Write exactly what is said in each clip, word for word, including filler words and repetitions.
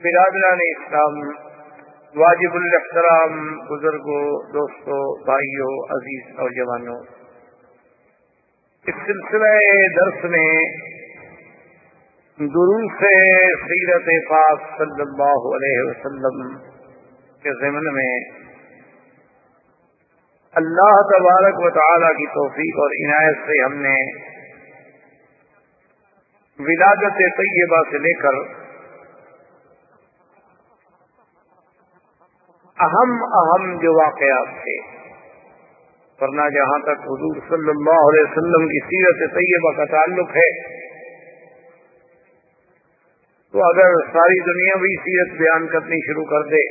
برادران اسلام، واجب الاحترام بزرگوں، دوستوں، بھائیوں، عزیز اور جوانوں، اس سلسلہ درس میں دروس سیرت پاک صلی اللہ علیہ وسلم کے ضمن میں اللہ تبارک و تعالی کی توفیق اور عنایت سے ہم نے ولادت طیبہ سے لے کر اہم اہم جو واقعات تھے، ورنہ جہاں تک حضور صلی اللہ علیہ وسلم کی سیرت طیبہ کا تعلق ہے تو اگر ساری دنیا بھی سیرت بیان کرنی شروع کر دے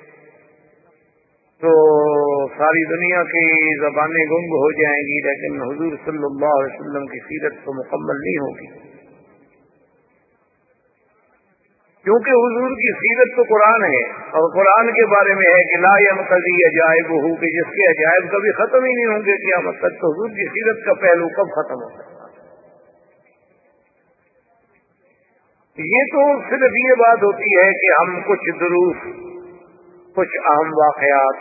تو ساری دنیا کی زبانیں گنگ ہو جائیں گی، لیکن حضور صلی اللہ علیہ وسلم کی سیرت تو مکمل نہیں ہوگی، کیونکہ حضور کی سیرت تو قرآن ہے، اور قرآن کے بارے میں ہے کہ لا ينقضی عجائبہ، کہ جس کے عجائب کبھی ختم ہی نہیں ہوں گے قیامت تک، تو حضور کی سیرت کا پہلو کب ختم ہو سکتا ہے؟ یہ تو صرف یہ بات ہوتی ہے کہ ہم کچھ دروس، کچھ اہم واقعات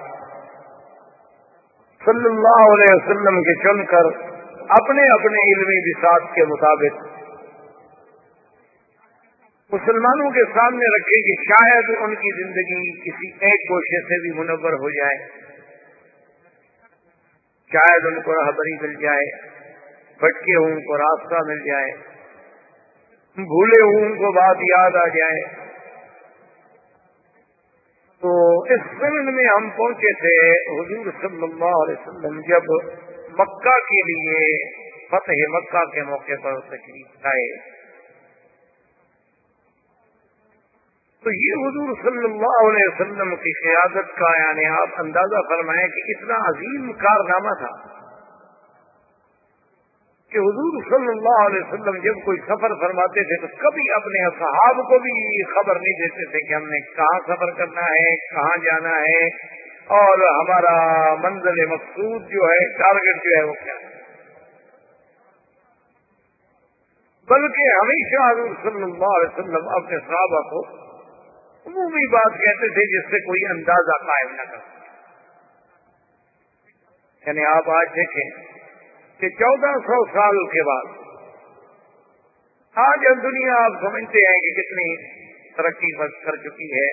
صلی اللہ علیہ وسلم کے چن کر اپنے اپنے علمی بساط کے مطابق مسلمانوں کے سامنے رکھے کہ شاید ان کی زندگی کسی ایک گوشے سے بھی منور ہو جائے، شاید ان کو راہبری مل جائے، بھٹکے ہوں ان کو راستہ مل جائے، بھولے ہوں ان کو بات یاد آ جائے۔ تو اس زمن میں ہم پہنچے تھے حضور صلی اللہ علیہ وسلم جب مکہ کے لیے فتح مکہ کے موقع پر تشریف لائے، تو یہ حضور صلی اللہ علیہ وسلم کی قیادت کا یعنی آپ اندازہ فرمائیں کہ اتنا عظیم کارنامہ تھا کہ حضور صلی اللہ علیہ وسلم جب کوئی سفر فرماتے تھے تو کبھی اپنے اصحاب کو بھی خبر نہیں دیتے تھے کہ ہم نے کہاں سفر کرنا ہے، کہاں جانا ہے، اور ہمارا منزل مقصود جو ہے، ٹارگٹ جو ہے وہ کیا ہے، بلکہ ہمیشہ حضور صلی اللہ علیہ وسلم اپنے صحابہ کو عمومی بات کہتے تھے جس سے کوئی اندازہ قائم نہ کر سکے۔ یعنی آپ آج دیکھیں کہ چودہ سو سال کے بعد آج دنیا آپ سمجھتے ہیں کہ کتنی ترقی کر چکی ہے،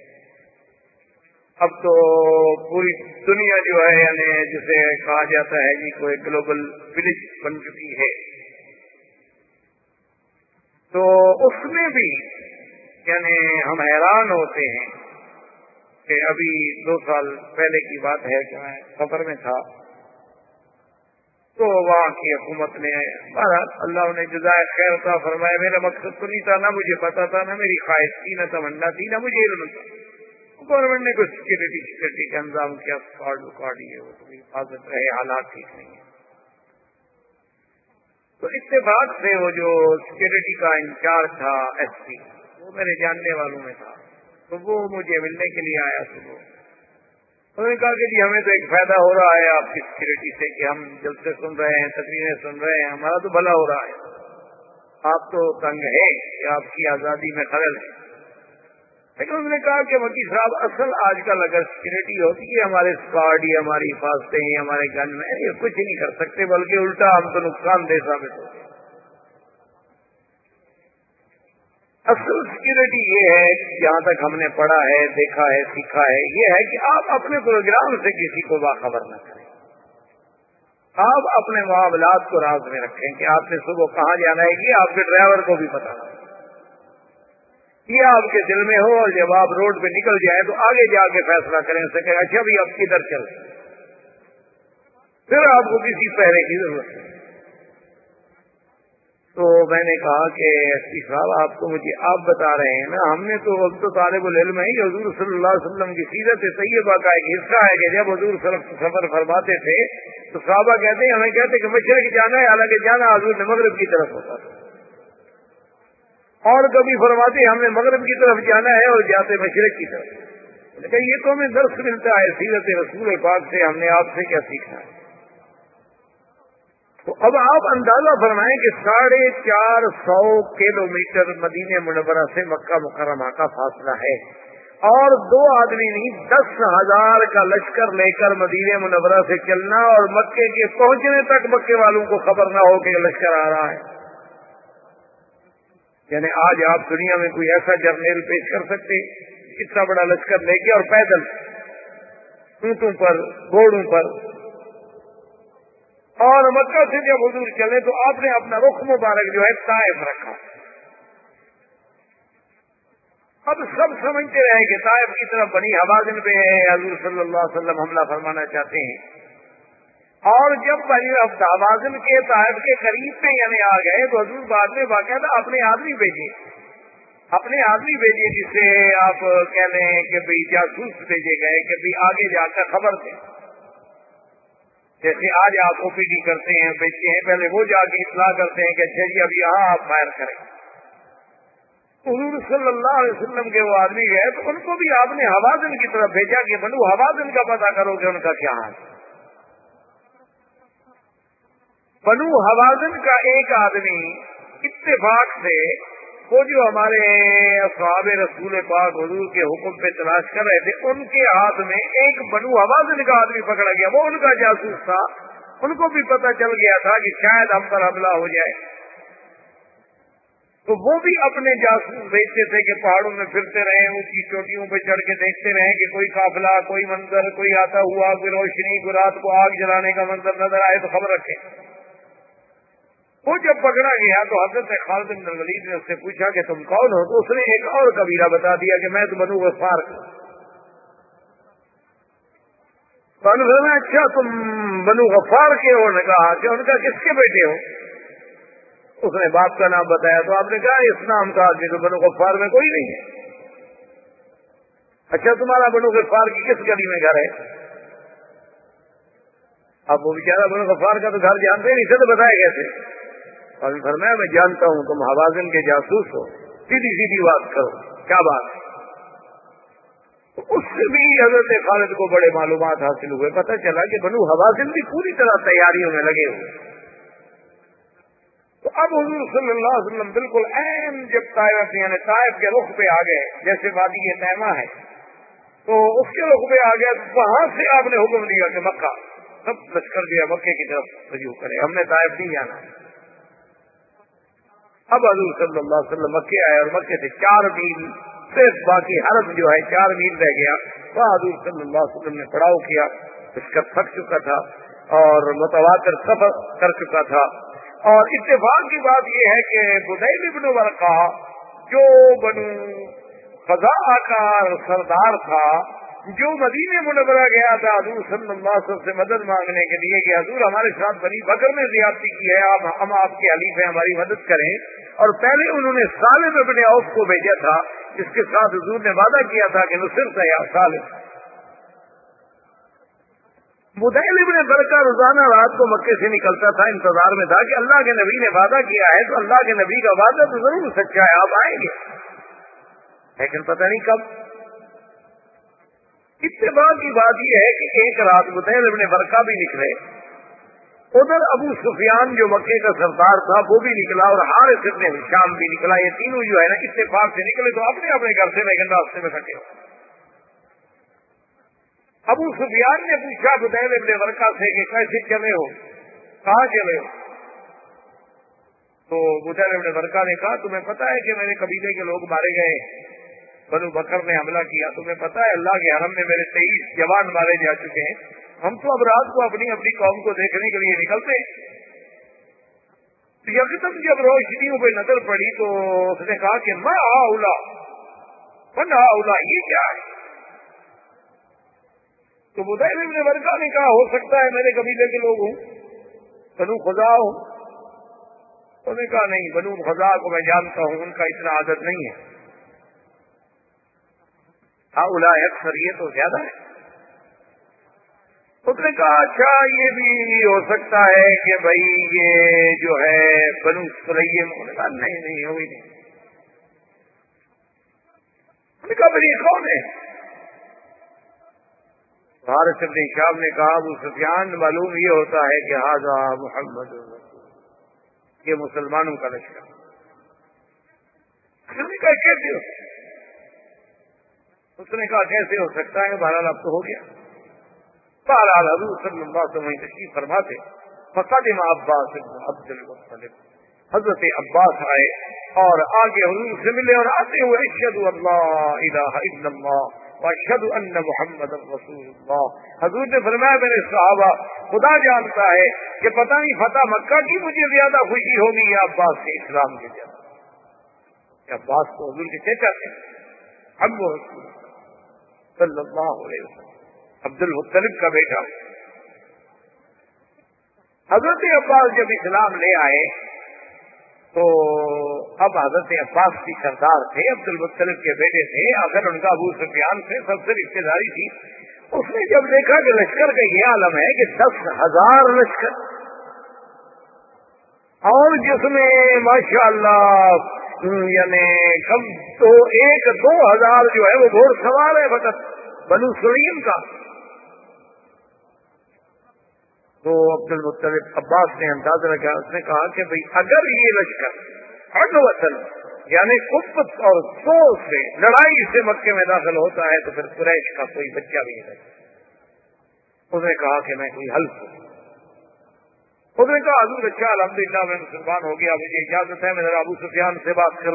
اب تو پوری دنیا جو ہے یعنی جسے کہا جاتا ہے کہ کوئی گلوبل ولیج بن چکی ہے، تو اس میں بھی یعنی ہم حیران ہوتے ہیں کہ ابھی دو سال پہلے کی بات ہے کہ میں سفر میں تھا تو وہاں کی حکومت نے، اللہ نے جزائے خیر عطا فرمائے، میرا مقصد تو نہیں تھا، نہ مجھے پتا تھا، نہ میری خواہش تھی، نہ تمنا تھی، نہ مجھے علم تھا، گورنمنٹ نے کچھ سیکورٹی سیکورٹی کا انتظام کیا، کارڈ وکارڈ یہ وہ تو حفاظت رہے، حالات ٹھیک نہیں ہے، تو اتفاق سے وہ جو سیکورٹی کا انچارج تھا ایس پی، وہ میرے جاننے والوں میں تھا، تو وہ مجھے ملنے کے لیے آیا صبح، انہوں نے کہا کہ جی ہمیں تو ایک فائدہ ہو رہا ہے آپ کی سیکورٹی سے کہ ہم جلسے سن رہے ہیں، تقریریں سن رہے ہیں، ہمارا تو بھلا ہو رہا ہے، آپ تو تنگ ہے کہ آپ کی آزادی میں خلل ہے، لیکن انہوں نے کہا کہ وکیل صاحب اصل آج کل اگر سیکورٹی ہوتی ہے ہمارے اسکواڈ یا ہماری حفاظتیں ہیں، ہمارے گن میں یہ کچھ نہیں کر سکتے، بلکہ الٹا ہم تو نقصان دہ ثابت ہوتے۔ اصل سیکورٹی یہ ہے جہاں تک ہم نے پڑھا ہے، دیکھا ہے، سیکھا ہے، یہ ہے کہ آپ اپنے پروگرام سے کسی کو باخبر نہ کریں، آپ اپنے معاملات کو راز میں رکھیں کہ آپ نے صبح کہاں جانا ہے، یہ آپ کے ڈرائیور کو بھی پتا نہ، یہ آپ کے دل میں ہو، اور جب آپ روڈ پہ نکل جائیں تو آگے جا کے فیصلہ کریں اسے کہ اچھا بھی اب کدھر چل، پھر آپ کو کسی پہرے کی ضرورت ہے۔ تو میں نے کہا کہ ایس پی صاحب آپ کو مجھے آپ بتا رہے ہیں نا، ہم نے تو اب تو طالب العلم ہے، حضور صلی اللہ علیہ وسلم کی سیرت طیبہ کا ایک حصہ ہے کہ جب حضور سفر فرماتے تھے تو صحابہ کہتے ہیں، ہمیں کہتے کہ مشرق جانا ہے، حالانکہ جانا حضور نے مغرب کی طرف ہوتا تھا، اور کبھی فرماتے ہم نے مغرب کی طرف جانا ہے اور جاتے مشرق کی طرف، لیکن یہ تو ہمیں درس ملتا ہے سیرت رسول پاک سے، ہم نے آپ سے کیا سیکھنا ہے؟ تو اب آپ اندازہ فرمائیں کہ ساڑھے چار سو کلو میٹر مدینہ منورہ سے مکہ مکرمہ کا فاصلہ ہے، اور دو آدمی نہیں دس ہزار کا لشکر لے کر مدینہ منورہ سے چلنا، اور مکے کے پہنچنے تک مکے والوں کو خبر نہ ہو کہ لشکر آ رہا ہے۔ یعنی آج آپ دنیا میں کوئی ایسا جرنیل پیش کر سکتے اتنا بڑا لشکر لے کے اور پیدل اونٹوں پر گھوڑوں پر؟ اور مکہ سے جب حضور چلے تو آپ نے اپنا رخ مبارک جو ہے طائف رکھا۔ اب سب سمجھتے رہے کہ طائف کی طرف بنی حوازن پہ حضور صلی اللہ علیہ وسلم حملہ فرمانا چاہتے ہیں، اور جب بنی حوازن کے طائف کے قریب میں یعنی آ گئے تو حضور بعد میں باقاعدہ اپنے آدمی بھیجے اپنے آدمی بھیجے جسے آپ کہہ لیں کہ بھئی جاسوس بھیجے گئے کہ بھئی آگے جا کر خبر دیں، جیسے آج آپ او پی ڈی کرتے ہیں بیچتے ہیں، پہلے وہ جا کے اطلاع کرتے ہیں کہ اچھا جی اب یہاں آپ فائر کریں۔ حضور صلی اللہ علیہ وسلم کے وہ آدمی گئے تو ان کو بھی آپ نے حوازن کی طرف بھیجا کہ بنو حوازن کا پتہ کرو کہ ان کا کیا حال ہے۔ بنو حوازن کا ایک آدمی اتفاق سے وہ جو ہمارے اصحاب رسول پاک حضور کے حکم پہ تلاش کر رہے تھے، ان کے ہاتھ میں ایک بنو حوازن کا آدمی پکڑا گیا، وہ ان کا جاسوس تھا، ان کو بھی پتہ چل گیا تھا کہ شاید ہم پر حملہ ہو جائے، تو وہ بھی اپنے جاسوس بھیجتے تھے کہ پہاڑوں میں پھرتے رہیں، اونچی چوٹیوں پہ چڑھ کے دیکھتے رہیں کہ کوئی قافلہ، کوئی منظر، کوئی آتا ہوا، کوئی روشنی، کوئی رات کو آگ جلانے کا منظر نظر آئے تو خبر رکھیں۔ وہ جب پکڑا گیا تو حضرت خالد بن الولید نے اس سے پوچھا کہ تم کون ہو؟ تو اس نے ایک اور قبیلہ بتا دیا کہ میں تو بنو غفار کا۔ تو انہوں نے اچھا تم بنو غفار کے ہو؟ نے کہا کہ ان کا کس کے بیٹے ہو؟ اس نے باپ کا نام بتایا، تو آپ نے کہا اس نام کا آدمی تو بنو غفار میں کوئی نہیں ہے۔ اچھا تمہارا بنو غفار کی کس گلی میں گھر ہے؟ اب وہ بیچارہ بنو غفار کا تو گھر جانتے نہیں تھے، تو بتایا کیسے؟ اور فرمایا میں جانتا ہوں تم حوازن کے جاسوس ہو، سیدھی سیدھی بات کرو، کیا بات ہے؟ تو اس سے بھی حضرت خالد کو بڑے معلومات حاصل ہوئے، پتہ چلا کہ بنو حوازن بھی پوری طرح تیاریوں میں لگے ہوئے۔ تو اب حضور صلی اللہ علیہ وسلم بالکل عین جب طائف یعنی طائف کے رخ پہ آ گئے، جیسے وادی تیمہ ہے تو اس کے رخ پہ آ گئے، تو وہاں سے آپ نے حکم دیا کہ مکہ سب لشکر دیا مکے کی طرف رجوع کرے، ہم نے طائف نہیں جانا۔ اب حضور صلی اللہ علیہ وسلم مکے آئے، اور مکے سے چار میل صرف باقی حرم جو ہے چار میل رہ گیا، وہاں حضور صلی اللہ علیہ وسلم نے پڑاؤ کیا، اس کا تھک چکا تھا اور متواتر سفر کر چکا تھا۔ اور اتفاق کی بات یہ ہے کہ بدیل بن ورقہ جو بنو خزاعہ کا سردار تھا، جو مدینہ منورہ گیا تھا حضور صلی اللہ علیہ وسلم سے مدد مانگنے کے لیے کہ حضور ہمارے ساتھ بنی بکر میں زیادتی کی ہے، آپ ہم آپ کے حلیف ہیں، ہماری مدد کریں، اور پہلے انہوں نے سالم ابن عوف کو بھیجا تھا جس کے ساتھ حضور نے وعدہ کیا تھا کہ نصرت ہے یا سالم۔ بدیل ابن برکہ روزانہ رات کو مکے سے نکلتا تھا، انتظار میں تھا کہ اللہ کے نبی نے وعدہ کیا ہے تو اللہ کے نبی کا وعدہ تو ضرور سچا ہے، آپ آئیں گے، لیکن پتہ نہیں کب۔ اتفاق کی بات یہ ہے کہ ایک رات بدیل ابن برکہ بھی نکلے، ادھر ابو سفیان جو مکے کا سردار تھا وہ بھی نکلا، اور حارث ابن ہشام بھی نکلا، یہ تینوں جو ہے نا اتفاق سے نکلے، تو اپنے اپنے گھر سے لیکن راستے میں کٹے۔ ابو سفیان نے پوچھا بدیل ابن برکہ سے کہ کیسے چلے ہو، کہاں چلے ہو؟ تو بدیل ابن برکہ نے کہا تمہیں پتا ہے کہ میرے قبیلے کے لوگ مارے گئے، بنو بکر نے حملہ کیا، تمہیں پتا ہے اللہ کے حرم میں میرے تیئیس جوان مارے جا چکے ہیں، ہم تو اب رات کو اپنی اپنی قوم کو دیکھنے کے لیے نکلتے ہیں۔ یکدم جب روشنیوں پہ نظر پڑی تو اس نے کہا کہ ما ہاؤلا من ہاؤلا، یہ کیا ہے؟ تو بدیل ابن برکہ نے کہا ہو سکتا ہے میرے قبیلے کے لوگ ہوں، بنو خزاعہ ہوں۔ انہوں نے کہا نہیں، بنو خزاعہ کو میں جانتا ہوں، ان کا اتنا عادت نہیں ہے، ہاؤلا اکثر یہ تو زیادہ ہے۔ اس نے کہا اچھا یہ بھی ہو سکتا ہے کہ بھائی یہ جو ہے بنو سلیم، انہوں نے کہا نہیں نہیں ہوئی نہیں۔ انہوں نے کہا بھائی یہ کون ہے؟ حارث بن ہشام نے کہا ابو سفیان معلوم یہ ہوتا ہے کہ ھذا محمد رسول، یہ مسلمانوں کا لشکر۔ اس نے کہا کیسے ہو سکتا ہے؟ اس نے کہا کیسے ہو سکتا ہے، بہرحال اب تو ہو گیا۔ بہرحال حضور صلی اللہ علیہ وسلم تشریف فرماتے، فقدم عباس بن عبد المطلب، حضرت عباس آئے اور آگے حضور سے ملے، اور آتے ہوئے اشہد اللہ الہ الا اللہ واشہد ان محمد رسول اللہ۔ حضور نے فرمایا میرے صحابہ، خدا جانتا ہے کہ پتہ نہیں فتح مکہ کی مجھے زیادہ خوشی ہوگی یا عباس کے اسلام کی زیادہ۔ عباس کو حضور کے چچا تھے، اب وہ رسول صلی اللہ علیہ وسلم عبد المطلب کا بیٹا۔ حضرت عباس جب اسلام لے آئے تو اب حضرت عباس کی سردار تھے، عبد المطلب کے بیٹے تھے، اگر ان کا ابو سفیان سے سب سے رشتے داری تھی۔ اس نے جب دیکھا کہ لشکر کا یہ عالم ہے کہ دس ہزار لشکر، اور جس میں ماشاء اللہ یعنی کم تو ایک دو ہزار جو ہے وہ گھوڑ سوار ہے فقط بنو سلیم کا، تو عبد المطلب عباس نے اندازہ لگا، اس نے کہا کہ بھئی اگر یہ لشکر عدوۃً یعنی قوت اور زور سے لڑائی سے مکے میں داخل ہوتا ہے تو پھر قریش کا کوئی بچہ بھی نہیں رہتا۔ اس نے کہا کہ میں کوئی حل کروں۔ اس نے کہا حضور اچھا الحمدللہ میں مسلمان ہو گیا، مجھے اجازت ہے میں ذرا ابو سفیان سے بات کروں۔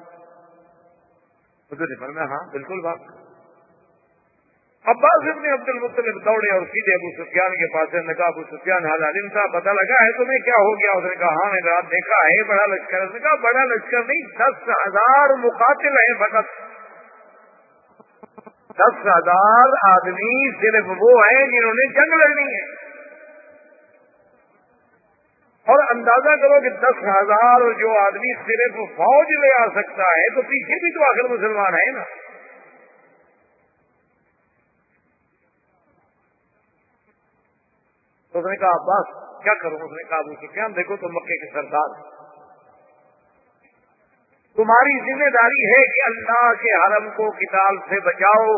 حضور نے فرمایا ہاں بالکل بات کروں۔ عباس ابن عبد المطلب دوڑے اور سیدھے ابو سفیان کے پاس نے کہا ابو سفیان حال علم تھا، پتہ لگا ہے تمہیں کیا ہو گیا؟ اس نے کہا ہاں میں نے رات دیکھا ہے بڑا لشکر۔ اس نے کہا بڑا لشکر نہیں، دس ہزار مقاتل ہیں فقط، دس ہزار آدمی صرف وہ ہیں جنہوں نے جنگ لڑنی ہے، اور اندازہ کرو کہ دس ہزار جو آدمی صرف فوج لے آ سکتا ہے تو پیچھے بھی تو آخر مسلمان ہے نا۔ تو اس نے کہا عباس کیا کروں؟ اس نے کہا ابو سفیان دیکھو تم مکے کے سردار، تمہاری ذمہ داری ہے کہ اللہ کے حرم کو قتال سے بچاؤ،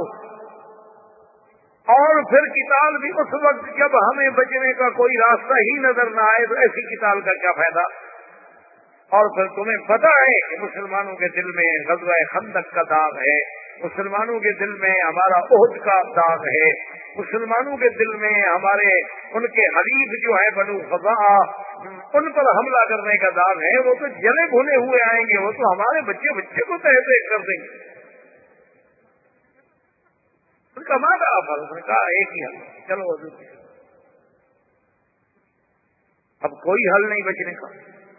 اور پھر قتال بھی اس وقت جب ہمیں بچنے کا کوئی راستہ ہی نظر نہ آئے تو ایسی قتال کا کیا فائدہ؟ اور پھر تمہیں پتہ ہے کہ مسلمانوں کے دل میں غزوہ خندق کا داغ ہے، مسلمانوں کے دل میں ہمارا احد کا داغ ہے، مسلمانوں کے دل میں ہمارے ان کے حریف جو ہے بنو خزاعہ ان پر حملہ کرنے کا داغ ہے، وہ تو جلے بھنے ہوئے آئیں گے، وہ تو ہمارے بچے بچے کو تحت کر دیں گے۔ ان کا مانا آفر، اس نے کہا ایک ہی حل، چلو حضور اب کوئی حل نہیں بچنے کا،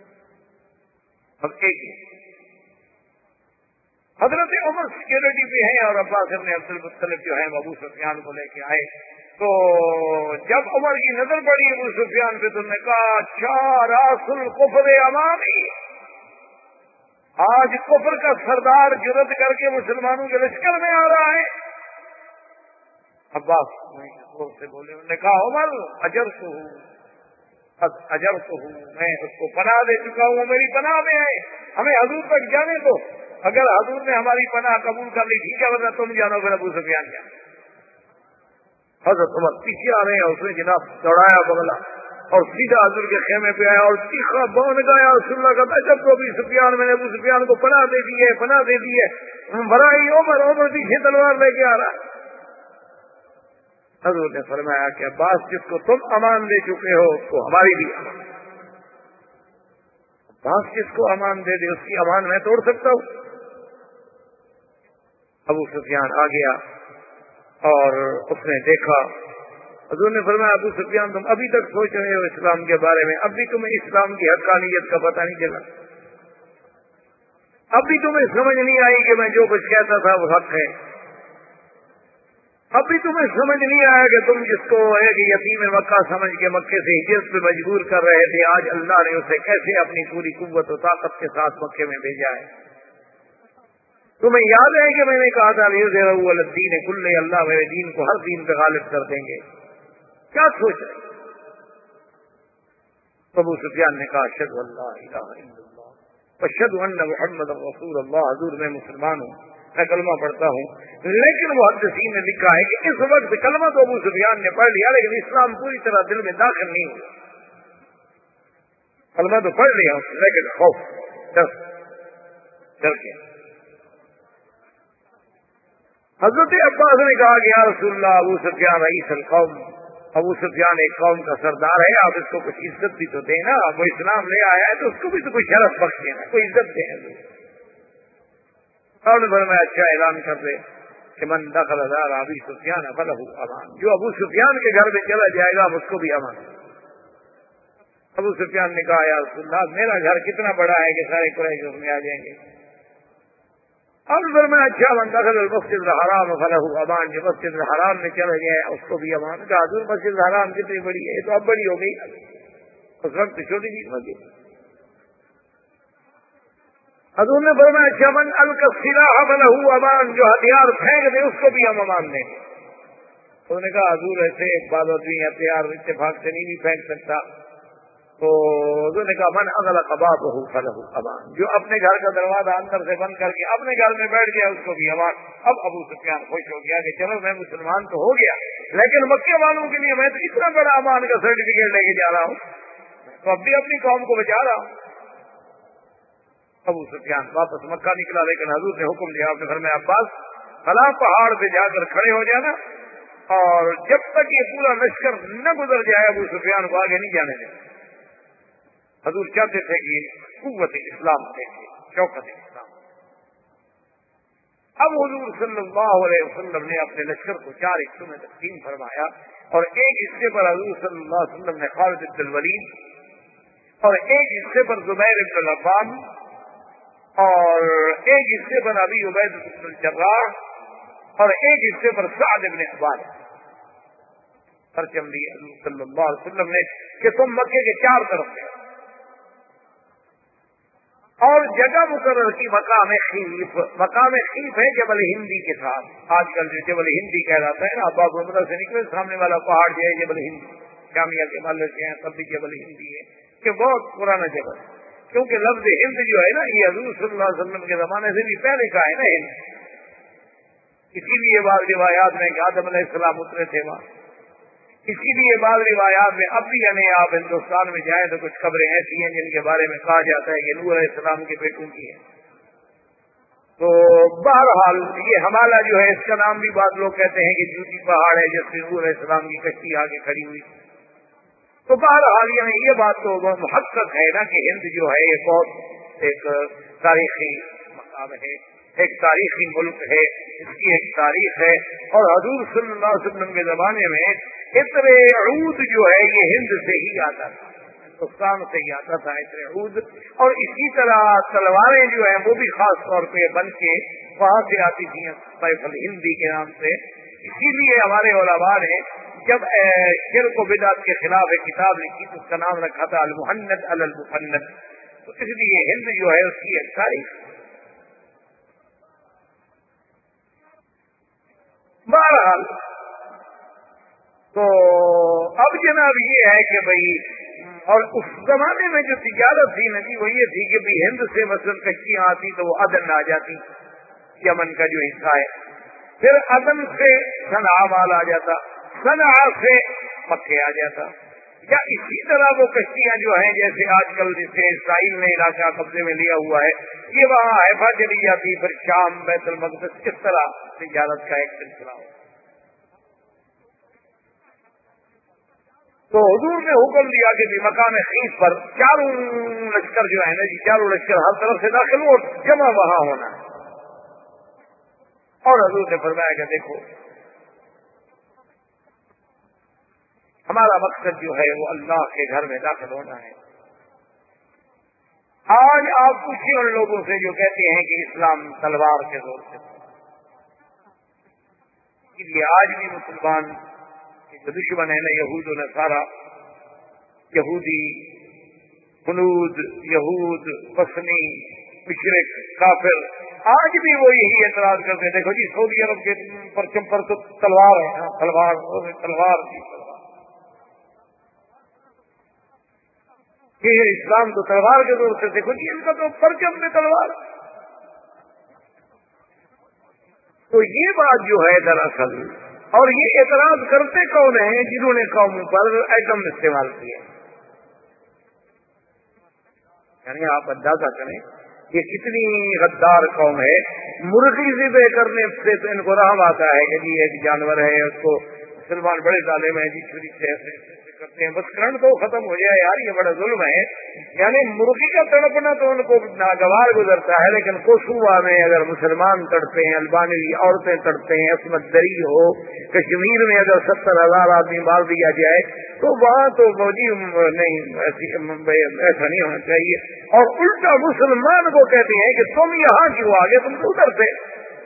اب ایک ہی۔ حضرت عمر سیکورٹی پہ ہیں اور عباس ابن عبد المطلب جو ہیں ابو سفیان کو لے کے آئے، تو جب عمر کی نظر پڑی ابو سفیان پہ تو نے کہا اچھا راس الکفر امامی، آج کفر کا سردار جرأت کر کے مسلمانوں کے لشکر میں آ رہا ہے۔ عباس زور سے بولے، انہوں نے کہا عمر اجر تو ہوں اجر تو ہوں میں اس کو پناہ دے چکا ہوں، میری پناہ میں ہے، ہمیں حضور تک جانے دو، اگر حضور نے ہماری پناہ قبول کر لی ٹھیک ہے، ورنہ تم جانو پھر ابو سفیان جانا۔ حضرت عمر پیچھے آ رہے ہیں، اس نے جناب دوڑایا بغلا اور سیدھا حضور کے خیمے پہ آیا اور چیخا بون گایا رسول اللہ کا جب تو ابو سفیان میں نے ابو سفیان کو پناہ دے دی ہے پناہ دے دی ہے، بھرائی عمر عمر پیچھے تلوار لے کے آ رہا ہے۔ حضور نے فرمایا کہ عباس جس کو تم امان دے چکے ہو اس کو ہماری بھی امان، عباس جس کو امان دے دے اس کی امان میں توڑ سکتا ہوں؟ ابو سفیان آ گیا اور اس نے دیکھا، حضور نے فرمایا ابو سفیان تم ابھی تک سوچ رہے ہو اسلام کے بارے میں، اب بھی تمہیں اسلام کی حقانیت کا پتہ نہیں چلا، اب بھی تمہیں سمجھ نہیں آئی کہ میں جو کچھ کہتا تھا وہ حق ہے، اب بھی تمہیں سمجھ نہیں آیا کہ تم جس کو ایک یتیم مکہ سمجھ کے مکے سے ہجرت پہ مجبور کر رہے تھے، آج اللہ نے اسے کیسے اپنی پوری قوت و طاقت کے ساتھ مکے میں بھیجا ہے۔ تمہیں یاد ہے کہ میں نے کہا تھا لیظہرہ علی الدین کلہ، اللہ میرے دین کو ہر دین پہ غالب کر دیں گے، کیا سوچ رہے؟ ابو سفیان نے کہا اشہد ان لا الہ الا اللہ واشہد ان محمد رسول اللہ، حضور میں مسلمان ہوں میں کلمہ پڑھتا ہوں. لیکن محدثین نے لکھا ہے کہ اس وقت کلمہ تو ابو سفیان نے پڑھ لیا لیکن اسلام پوری طرح دل میں داخل نہیں ہوا. کلمہ تو پڑھ لیا لیکن خوف ڈر ڈر کے. حضرت عباس نے کہا کہ یا رسول اللہ ابو سفیان رئیس القوم، ابو سفیان ایک قوم کا سردار ہے، آپ اس کو کچھ عزت بھی تو دینا، وہ اسلام لے آیا ہے تو اس کو بھی تو کوئی شرف بخش دینا، کوئی عزت دینا. اور بھر میں اچھا اعلان کر دے کہ من دخل دار ابی سفیان فلہ امان، جو ابو سفیان کے گھر میں چلا جائے گا اس کو بھی امان. ابو سفیان نے کہا یا رسول اللہ میرا گھر کتنا بڑا ہے کہ سارے قریش اس میں آ جائیں گے. اور بھر میں اچھا من دخل المسجد الحرام فلہ امان، جو مسجد الحرام میں چلا جائے اس کو بھی امان. کہا حضور مسجد الحرام کتنی بڑی ہے؟ یہ تو اب بڑی ہو گئی، اس وقت چھوٹی چیز مسجد. حضور نے فرمایا اچھا من القى السلاح فلہ امان، جو ہتھیار پھینک دے اس کو بھی ہم امان دیں گے. انہوں نے کہا حضور ایسے بعض آدمی ہتھیار اتفاق سے نہیں بھی پھینک سکتا. تو حضور نے کہا من اغلق بابہ فلہ امان، جو اپنے گھر کا دروازہ اندر سے بند کر کے اپنے گھر میں بیٹھ گیا اس کو بھی امان. اب ابو سفیان خوش ہو گیا کہ چلو میں مسلمان تو ہو گیا لیکن مکے والوں کے لیے میں تو اتنا بڑا امان کا سرٹیفکیٹ لے کے جا رہا ہوں تو اب بھی اپنی قوم کو بچا رہا ہوں. ابو سفیان واپس مکہ نکلا لیکن حضور نے حکم دیا، آپ نے فرمایا عباس فلاں پہاڑ پہ جا کر کھڑے ہو جانا اور جب تک یہ پورا لشکر نہ گزر جائے ابو سفیان کو آگے نہیں جانے دیں. حضور چاہتے تھے کہ قوت اسلام دیکھے، شوکت اسلام. اب حضور صلی اللہ علیہ وسلم نے اپنے لشکر کو چار حصوں میں تقسیم فرمایا اور ایک حصے پر حضور صلی اللہ علیہ وسلم نے خالد بن الولید اور ایک حصے پر زبیر بن العوام اور ایک حصے پر ابی عبیدہ بن الجراح اور ایک حصے پر سعد بن عبادہ پرچم دیے حضور صلی اللہ علیہ وسلم نے کہ تم مکے کے چار طرف سے اور جگہ مقرر کی مقام خیف. مقام خیف ہے جبل ہندی کے ساتھ. آج کل جو جبل ہندی کہلاتا ہے نا، اباب عمرہ سے نکلے سامنے والا پہاڑ جو ہے جبل ہندی، جامعہ کے محلے سے ہیں تب بھی جبل ہندی ہے کہ بہت پرانا جبل ہے. کیونکہ لفظ ہند جو ہے نا یہ حضور صلی اللہ علیہ وسلم کے زمانے سے بھی پہلے کا ہے نا ہند. اسی لیے بعض روایات میں کہ آدم علیہ السلام اترے تھے وہاں. اسی لیے بعض روایات میں اب بھی یعنی آپ ہندوستان میں جائیں تو کچھ خبریں ایسی ہیں جن کے بارے میں کہا جاتا ہے کہ نوح علیہ السلام کے بیٹوں کی ہے. تو بہرحال یہ ہمالا جو ہے اس کا نام بھی بعض لوگ کہتے ہیں کہ جوتی پہاڑ ہے جس سے نوح علیہ السلام کی کشتی آگے کھڑی ہوئی. تو بہرحال یعنی یہ بات تو محقق ہے نا کہ ہند جو ہے یہ بہت ایک تاریخی مقام ہے، ایک تاریخی ملک ہے، اس کی ایک تاریخ ہے. اور حضور صلی اللہ علیہ وسلم کے زمانے میں عطر عود جو ہے یہ ہند سے ہی آتا تھا، ہندوستان سے ہی آتا تھا عطر عود. اور اسی طرح تلواریں جو ہیں وہ بھی خاص طور پہ بن کے وہاں سے آتی تھیں سیف الہندی کے نام سے. اسی لیے ہمارے علماء نے جب شرک و بدعت کے خلاف ایک کتاب لکھی تو اس کا نام رکھا تھا المحند علی المفند. تو اس لیے ہند جو ہے اس کی ایک تاریخ. بہرحال تو اب جناب یہ ہے کہ بھائی اور اس زمانے میں جو تجارت تھی نا جی وہ یہ تھی کہ بھائی ہند سے مثلاً کشتیاں آتی تو وہ عدن آ جاتی، یمن کا جو حصہ ہے. پھر عدن سے صنعاء مال آ جاتا، صنعاء سے مکے آ جاتا. یا اسی طرح وہ کشتیاں جو ہیں جیسے آج کل جسے اسرائیل نے علاقہ قبضے میں لیا ہوا ہے یہ وہاں حیفا چلی جاتی، پھر شام بیت المقدس، اس طرح تجارت کا ایک سلسلہ ہو. تو حضور نے حکم دیا کہ مقام خیف پر چاروں لشکر جو ہے نا جی چاروں لشکر ہر طرف سے داخل ہو، جمع وہاں ہونا ہے. اور حضور نے فرمایا کہ دیکھو ہمارا مقصد جو ہے وہ اللہ کے گھر میں داخل ہونا ہے. آج آپ پوچھیں ان لوگوں سے جو کہتے ہیں کہ اسلام تلوار کے زور سے، اس لیے آج بھی مسلمان جو دشمن ہے نا یہود و نصارا، یہودی، ہنود، یہود، وثنی، مشرک، کافر، آج بھی وہ یہی اعتراض کرتے ہیں. دیکھو جی سعودی عرب کے پرچم پر تو تلوار ہے، تلوار تلوار کی تلوار، یہ اسلام تو تلوار کے دور سے. دیکھو جی ان کا تو پرچم میں تلوار. تو یہ بات جو ہے دراصل، اور یہ اعتراض کرتے کون ہیں؟ جنہوں نے قوموں پر ایٹم استعمال کیا. یعنی آپ اندازہ کریں یہ کتنی غدار قوم ہے. مرغی ذبح کرنے سے تو ان کو رحم آتا ہے کہ جی ایک جانور ہے، اس کو مسلمان بڑے ظالم ہیں جی چھری سے ایسے کرتے ہیں، بس کرنٹ تو ختم ہو جائے یار، یہ بڑا ظلم ہے. یعنی مرغی کا تڑپنا تو ان کو ناگوار گزرتا ہے، لیکن کوسوا میں اگر مسلمان تڑپتے ہیں، البانوی عورتیں تڑپتے ہیں، عصمت دری ہو، کشمیر میں اگر ستر ہزار آدمی مار دیا جائے تو وہاں تو فوجی نہیں، ایسا نہیں ہونا چاہیے. اور الٹا مسلمان کو کہتے ہیں کہ تم یہاں کیوں آگے، تم تو ادھر سے.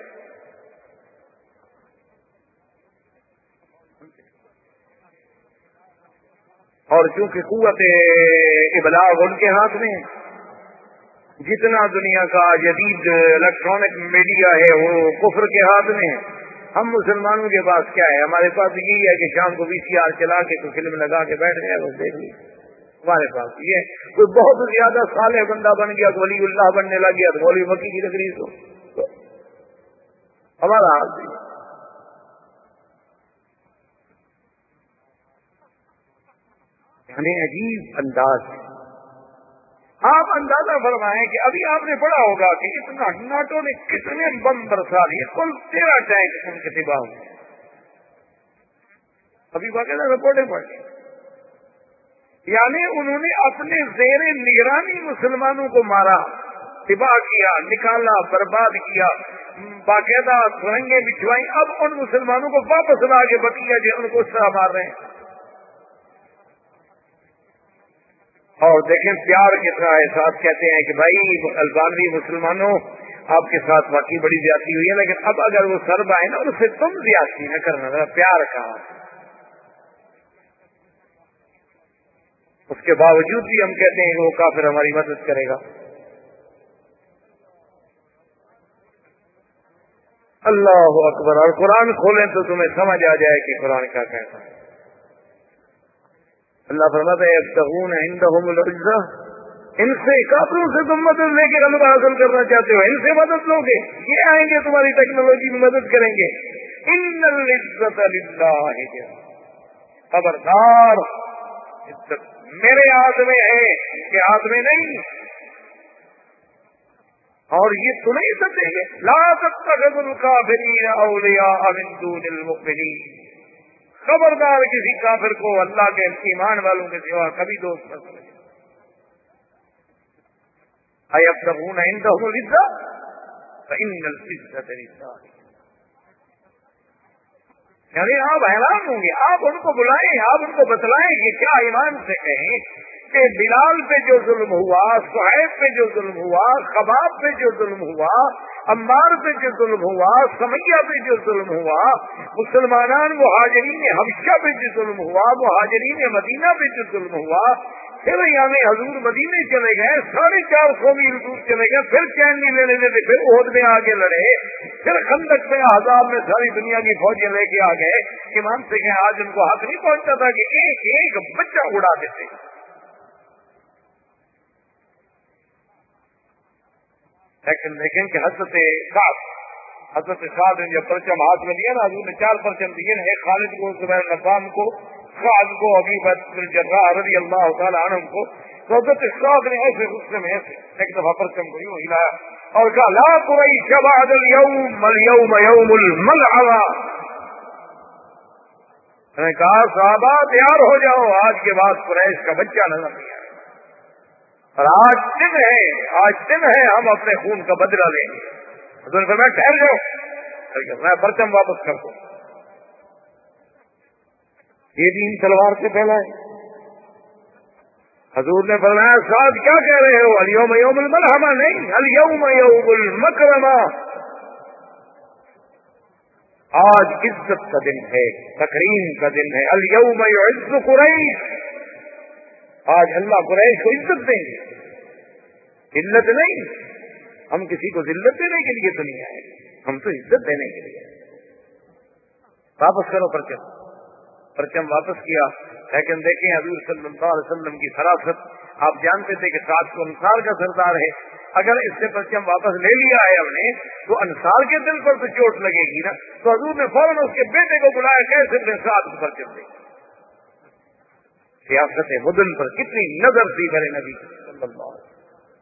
اور چونکہ قوت ابلاغ ان کے ہاتھ میں ہے، جتنا دنیا کا جدید الیکٹرانک میڈیا ہے وہ کفر کے ہاتھ میں ہے. ہم مسلمانوں کے پاس کیا ہے؟ ہمارے پاس یہی ہے کہ شام کو وی سی آر چلا کے کوئی فلم لگا کے بیٹھ گیا، بس دیکھ لی. ہمارے پاس یہ ہے. کوئی بہت زیادہ صالح بندہ بن گیا تو ولی اللہ بننے لگ گیا تو مولوی مکی کی تقریر ہو. تو ہمارا حال بھی یعنی عجیب انداز ہے. آپ اندازہ فرمائیں کہ ابھی آپ نے پڑھا ہوگا کہ اتنا ناٹو نے کتنے بم برسا دیے، کل تیرہ ٹینک ان کے تباہ ہوئے. ابھی باقاعدہ رپورٹیں پڑھی. یعنی انہوں نے اپنے زیر نگرانی مسلمانوں کو مارا، تباہ کیا، نکالا، برباد کیا، باقاعدہ سرنگیں بچھوائیں. اب ان مسلمانوں کو واپس لا کے بقیہ جو ان کو اس طرح مار رہے ہیں. اور دیکھیں پیار کتنا ہے. ساتھ کہتے ہیں کہ بھائی البانوی مسلمانوں آپ کے ساتھ واقعی بڑی زیادتی ہوئی ہے، لیکن اب اگر وہ سرب آئے نا اس سے تم زیادتی نہ کرنا، ذرا پیار کہا. اس کے باوجود بھی ہم کہتے ہیں کہ وہ کافر ہماری مدد کرے گا. اللہ اکبر. اور قرآن کھولیں تو تمہیں سمجھ آ جائے کہ قرآن کیا کہتا ہے. اللہ فرماتا ہے یبتغون عندهم العزہ، ان سے کافروں سے تم مدد لے کے غلبہ حاصل کرنا چاہتے ہو، ان سے مدد لو گے، یہ آئیں گے تمہاری ٹیکنالوجی میں مدد کریں گے. ان العزت للہ، خبردار عزت میرے ہاتھ میں ہے، کہ ہاتھ میں نہیں. اور یہ تمہیں عزت دیں گے. لا تتخذوا الکافرین اولیاء من دون المؤمنین، خبردار کسی کافر کو اللہ کے ایمان والوں کے سوا کبھی دوست نہ سمجھے. ایبتغون عندهم العزہ فإن العزة للہ. یعنی آپ حیران ہوں گے. آپ ان کو بلائیں، آپ ان کو بتلائیں کہ کیا ایمان سے کہیں کہ بلال پہ جو ظلم ہوا، صہیب پہ جو ظلم ہوا، خباب پہ جو ظلم ہوا، عمار پہ جو ظلم ہوا، سمیہ پہ جو ظلم ہوا، مسلمانان مہاجرین حبشہ پہ جو ظلم ہوا، مہاجرین مدینہ پہ جو ظلم ہوا، پھر یعنی حضور مدینے چلے گئے، ساڑھے چار سو میل دور چلے گئے، پھر چین نہیں لینے دیتے، پھر عہد میں آگے لڑے، پھر خندق میں احزاب میں ساری دنیا کی فوجیں لے کے آ گئے. ایمان سے کہ آج ان کو حق نہیں پہنچتا تھا کہ ایک ایک بچہ اڑا دیتے. لیکن دیکھیں کہ حضرت سعد حضرت سعد نے جب پرچم ہاتھ میں لیا نا، حضور نے چار پرچم دیے نا، ایک خالد کو، زبیر نظام کو، سعد کو، ابی بکر الجراح رضی اللہ تعالی عنہ کو. تو حضرت سعد نے ایسے غصے میں ایسے ایک دفعہ پرچم کو یوں ہلایا اور کہا لا قریش بعد اليوم اليوم يوم الملعبہ. میں نے کہا صحابہ تیار ہو جاؤ، آج کے بعد قریش کا بچہ نظر نہیں آئے. اور آج دن ہے، آج دن ہے، ہم اپنے خون کا بدلہ لیں گے. حضور فرمایا ٹھہر جاؤ، میں پرچم واپس کر دوں. یہ دین تلوار سے پھیلا ہے. حضور نے فرمایا سعد کیا کہہ رہے ہو؟ الیوم یوم الملحمہ نہیں، الیوم یوم المکرمہ. آج عزت کا دن ہے، تکریم کا دن ہے. الیوم یعز قریش، آج اللہ قریش کو عزت دیں گے، ذلت نہیں. ہم کسی کو ذلت دینے کے لیے تو نہیں آئے، ہم تو عزت دینے کے لیے. واپس کرو پرچم. پرچم واپس کیا. لیکن دیکھیں حضور صلی اللہ علیہ وسلم کی فراست آپ جانتے تھے کہ سعد کو انصار کا سردار ہے، اگر اس سے پرچم واپس لے لیا ہے ہم نے تو انصار کے دل پر تو چوٹ لگے گی نا، تو حضور نے فوراً اس کے بیٹے کو بلایا، کیسے اپنے سعد کو پرچم دے۔ سیاست مدن پر کتنی نظر تھی میرے نبی صلی اللہ علیہ وسلم۔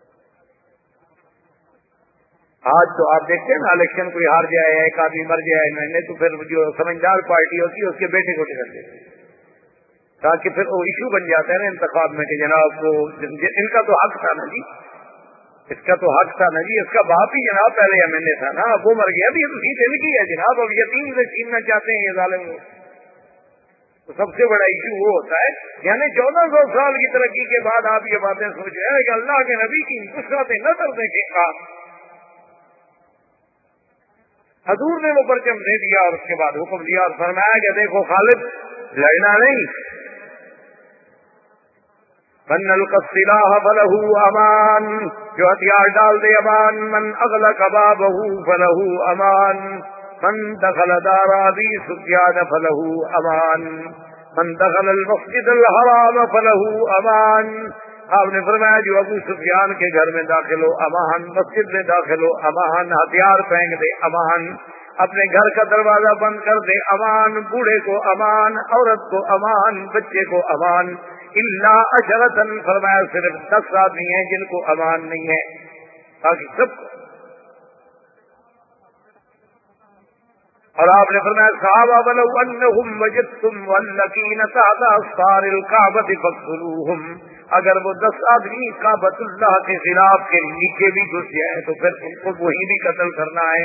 آج تو آپ دیکھتے ہیں نا، الیکشن کوئی ہار جائے، ایک آدمی مر جائے میں نے، تو پھر جو سمجھدار پارٹی ہوتی ہے اس کے بیٹے کو ٹکٹ دیتے ہیں، تاکہ پھر وہ ایشو بن جاتا ہے نا انتخاب میں کہ جناب وہ ان کا تو حق تھا نا جی، اس کا تو حق تھا نا جی، اس کا باپ ہی جناب پہلے ایم ایل اے تھا نا، اب وہ مر گیا، اب یہ تو سیٹ ان کی ہے جناب، اب یتیم سے چھیننا چاہتے ہیں یہ ظالم لوگ۔ تو سب سے بڑا ایشو وہ ہوتا ہے، یعنی چودہ سو سال کی ترقی کے بعد آپ یہ باتیں سوچ رہے ہیں کہ اللہ کے نبی کی نصرت نظر دیکھیں گا۔ حضور نے وہ پرچم دے دیا اور اس کے بعد حکم دیا اور فرمایا کہ دیکھو خالد، لڑنا نہیں، من القى السلاح فله امان، جو ہتھیار ڈال دے امان، من اغلق بابه فله امان، من دخل دار ابي سفيان فله امان، من دخل المسجد الحرام فله امان۔ آپ نے فرمایا جو ابو سفیان کے گھر میں داخل ہو امان، مسجد میں داخل ہو امان، ہتھیار پھینک دے امان، اپنے گھر کا دروازہ بند کر دے امان، بوڑھے کو امان، عورت کو امان، بچے کو امان، الا عشرۃ، فرمایا صرف دس آدمی ہیں جن کو امان نہیں ہے، باقی سب کو۔ اور آپ نے فرمایا صحابہ ولو انہم وجدتم والذین تحت اسفار الکعبۃ فاقتلوہم، اگر وہ دس آدمی کعبۃ اللہ کے خلاف کے نیچے بھی گھس جائے تو پھر ان کو وہی بھی قتل کرنا ہے،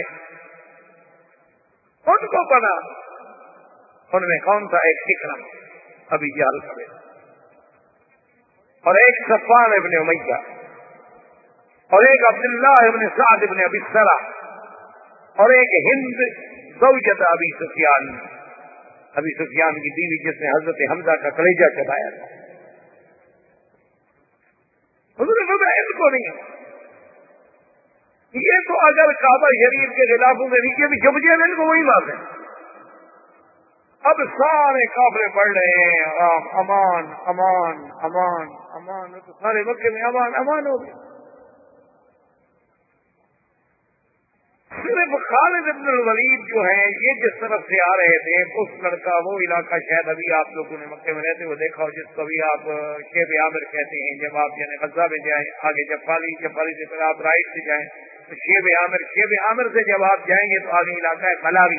ان کو پنا۔ ان میں کون تھا؟ ایک اکرم ابی جہل کا بیٹا، اور ایک صفوان ابن امیہ، اور ایک عبداللہ ابن سعد ابن ابی سرح، اور ایک ہند زوجۃ ابی سفیان، ابی سفیان کی بیوی جس نے حضرت حمزہ کا کلیجہ چبایا تھا۔ حضور نے فرمایا ان کو نہیں، یہ تو اگر کعبہ شریف کے خلافوں میں نیچے بھی چھپ جائے ان کو وہی مار دیں۔ اب سارے کافرے پڑھ رہے ہیں امان امان امان امان، تو سارے مکے میں امان امان ہو گئے، صرف خالد ابن الولید جو ہیں یہ جس طرف سے آ رہے تھے، اس لڑکا وہ علاقہ شاید ابھی آپ لوگوں نے مکے میں رہتے ہوئے دیکھا ہو، جس کو بھی آپ شیب عامر کہتے ہیں، جب آپ یعنی غزہ میں جائیں آگے جفالی، جفالی سے پھر آپ رائٹ سے جائیں تو شیب عامر، شیب عامر سے جب آپ جائیں گے تو آگے علاقہ ہے ملاوی،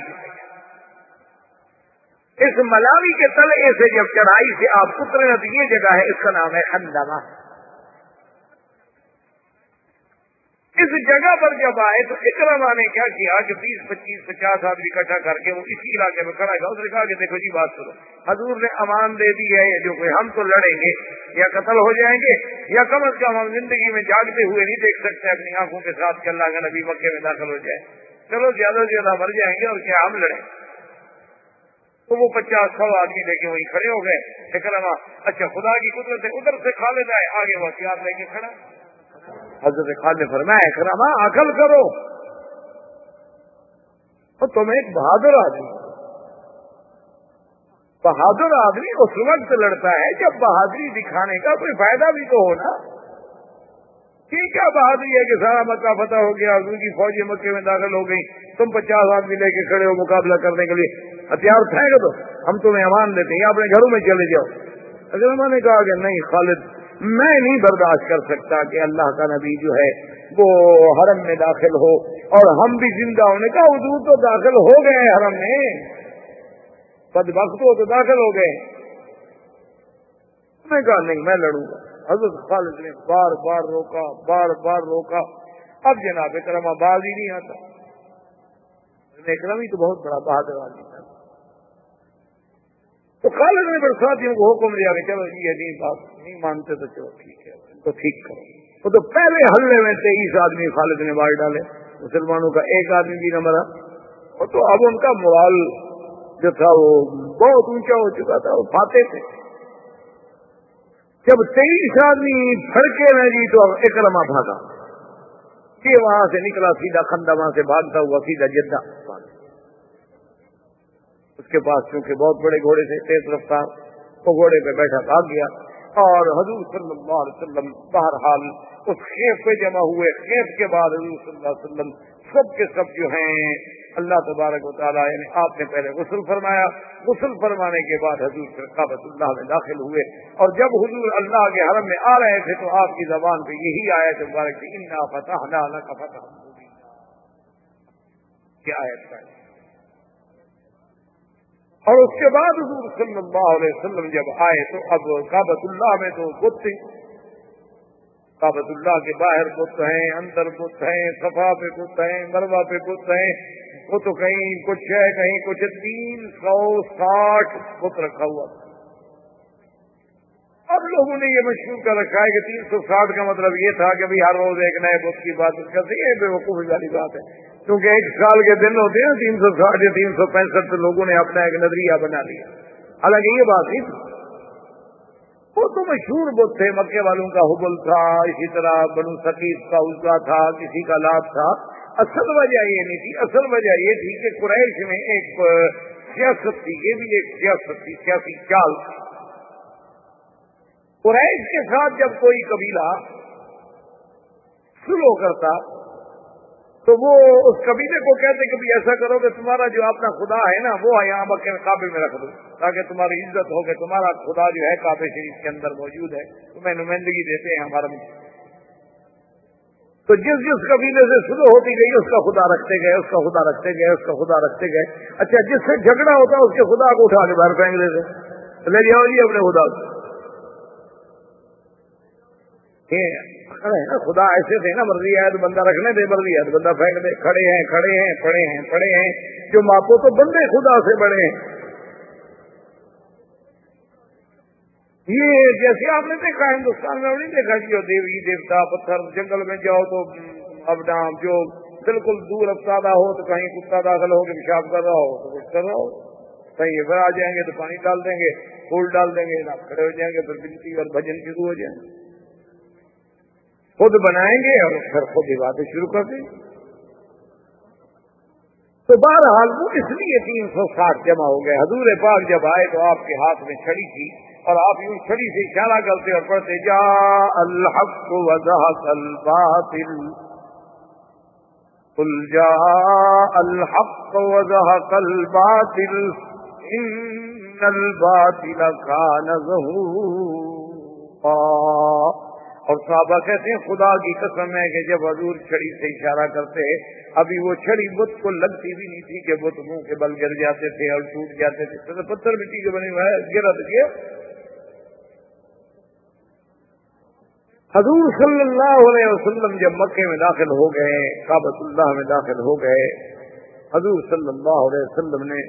اس ملاوی کے تلے سے جب چڑھائی سے آپ اترے تو یہ جگہ ہے، اس کا نام ہے خندمہ۔ اس جگہ پر جب آئے تو اکرما نے کیا کیا کہ بیس پچیس پچاس آدمی اکٹھا کر کے وہ اسی علاقے میں کھڑا تھا، اس نے کہا کہ دیکھو جی بات سنو، حضور نے امان دے دی ہے، جو کوئی ہم تو لڑیں گے یا قتل ہو جائیں گے، یا کم از کم ہم زندگی میں جاگتے ہوئے نہیں دیکھ سکتے اپنی آنکھوں کے ساتھ کہ اللہ کا نبی مکے میں داخل ہو جائے، چلو زیادہ سے زیادہ مر جائیں گے اور کیا ہم لڑیں۔ تو وہ پچاس سو آدمی لے کے وہیں کھڑے ہو گئے۔ اکرما اچھا خدا کی قدرت ہے، ادھر سے خالد آئے، آگے وہ ہتھیار لے کے کھڑا۔ حضرت خالد نے فرمایا اکرما عقل کرو، اور تم ایک بہادر آدمی، بہادر آدمی اس وقت لڑتا ہے جب بہادری دکھانے کا کوئی فائدہ بھی تو ہونا۔ یہ کیا بہادری ہے کہ سارا مکہ فتح ہو گیا، حضور کی فوجیں مکے میں داخل ہو گئی، تم پچاس آدمی لے کے کھڑے ہو مقابلہ کرنے کے لیے، ہتھیار پھینک دو، ہم تمہیں امان دیتے ہیں یا اپنے گھروں میں چلے جاؤ۔ اکرما نے کہا کہ نہیں خالد، میں نہیں برداشت کر سکتا کہ اللہ کا نبی جو ہے وہ حرم میں داخل ہو اور ہم بھی زندہ ہونے کا، حضور تو داخل ہو گئے ہیں حرم میں، بدبخت ہو تو داخل ہو گئے۔ میں کہا نہیں میں لڑوں گا۔ حضرت خالد نے بار بار روکا، بار بار روکا، اب جناب اکرما باز ہی نہیں آتا۔ اکرم ہی تو بہت بڑا بہادر آدمی تھا، تو خالد نے برساتیوں کو حکم دیا کہ چلو یہ نہیں بات نہیں مانتے تو چلو ٹھیک ہے ان کو ٹھیک کرو۔ وہ تو پہلے حلے میں تیئیس آدمی خالد نے مار ڈالے، مسلمانوں کا ایک آدمی بھی نہ مرا، اور تو اب ان کا morال جو تھا وہ بہت اونچا ہو چکا تھا، وہ فاتح تھے۔ جب تیئیس آدمی پھڑکے میں جی تو اکرما بھاگا، یہ وہاں سے نکلا سیدھا خندمہ سے بھاگتا ہوا سیدھا جدہ، اس کے پاس چونکہ بہت بڑے گھوڑے سے تیز رفتار، وہ گھوڑے پہ بیٹھا بھاگ گیا۔ اور حضور صلی اللہ علیہ وسلم بہرحال اس خیف پہ جمع ہوئے. خیف کے بعد حضور صلی اللہ علیہ وسلم سب کے سب جو ہیں اللہ تبارک و تعالیٰ یعنی آپ نے پہلے غسل فرمایا, غسل فرمانے کے بعد حضور پھر کعبۃ اللہ میں داخل ہوئے. اور جب حضور اللہ کے حرم میں آ رہے تھے تو آپ کی زبان پہ یہی آیت مبارک تھی, انا فتحنا لک فتحا مبینا. کیا آیت ہے. اور اس کے بعد حضور صلی اللہ علیہ وسلم جب آئے تو اب کعبۃ اللہ میں تو بت تھے, کعبۃ اللہ کے باہر بت ہیں, اندر بت ہیں, صفا پہ بت ہیں, مروہ پہ بت ہیں. وہ تو کہیں کچھ ہے کہیں کچھ, تین سو ساٹھ بت رکھا ہوا. اب لوگوں نے یہ مشہور کر رکھا ہے کہ تین سو ساٹھ کا مطلب یہ تھا کہ ہر روز ایک نئے بت کی بات کرتے ہیں. یہ بے وقوفی والی بات ہے, کیونکہ ایک سال کے دن ہوتے ہیں تین سو ساٹھ یا تین سو پینسٹھ تو لوگوں نے اپنا ایک نظریہ بنا لیا. حالانکہ یہ بات نہیں تھی, وہ تو مشہور بت تھے. مکے والوں کا حبل تھا, اسی طرح بنو ثقیف کا عزا تھا, کسی کا لات تھا. اصل وجہ یہ نہیں تھی, اصل وجہ یہ تھی کہ قریش میں ایک سیاست تھی, یہ بھی ایک سیاست تھی, سیاسی چال. قریش کے ساتھ جب کوئی قبیلہ سلو کرتا تو وہ اس قبیلے کو کہتے کہ بھی ایسا کرو کہ تمہارا جو اپنا خدا ہے نا وہ یہاں مکے میں کعبے میں رکھ دو تاکہ تمہاری عزت ہو کہ تمہارا خدا جو ہے کعبے شریف کے اندر موجود ہے, تمہیں نمائندگی دیتے ہیں ہمارا. تو جس جس قبیلے سے شروع ہوتی گئی اس کا خدا رکھتے گئے, اس کا خدا رکھتے گئے, اس کا خدا رکھتے گئے. اچھا, جس سے جھگڑا ہوتا اس کے خدا کو اٹھا کے باہر پھینک دیتے, لے جاؤ جی اپنے خدا کو. کھڑے ہیں خدا ایسے تھے نا, مرضی ہے تو بندہ رکھنے دے, مرضی ہے تو بندہ پھینک دے. کھڑے ہیں کھڑے ہیں پڑے ہیں پڑے ہیں, جو ماپو تو بندے خدا سے بڑے ہیں. یہ جیسے آپ نے دیکھا ہندوستان میں نہیں دیکھا کہ دیوی دیوتا پتھر, جنگل میں جاؤ تو اب ڈام جو بالکل دور افسادہ ہو تو کہیں کتا داخل ہو کے پیشاب کر رہا ہو تو کچھ کر رہا ہو, کہیں پھر آ جائیں گے تو پانی ڈال دیں گے, پھول ڈال دیں گے, آپ کھڑے ہو جائیں گے, پھر بنتی اور بھجن شروع ہو جائیں گے. خود بنائیں گے اور پھر خود عبادت شروع کر دیں گے. تو بہرحال وہ اس لیے تین سو ساٹھ جمع ہو گئے. حضور پاک جب آئے تو آپ کے ہاتھ میں چھڑی تھی اور آپ یوں چھڑی سے اشارہ کرتے اور پڑھتے جا الحق وزهق الباطل قل جاء الحق وزهق الباطل ان الباطل كان زهوقا. اور صحابہ کہتے ہیں خدا کی قسم ہے کہ جب حضور چھڑی سے اشارہ کرتے ابھی وہ چھڑی بت کو لگتی بھی نہیں تھی کہ بت منہ کے بل گر جاتے تھے اور ٹوٹ جاتے تھے. تو پتھر مٹی کے بنے ہوئے گرا تو کیا. حضور صلی اللہ علیہ وسلم جب مکے میں داخل ہو گئے, کعبۃ اللہ میں داخل ہو گئے, حضور صلی اللہ علیہ وسلم نے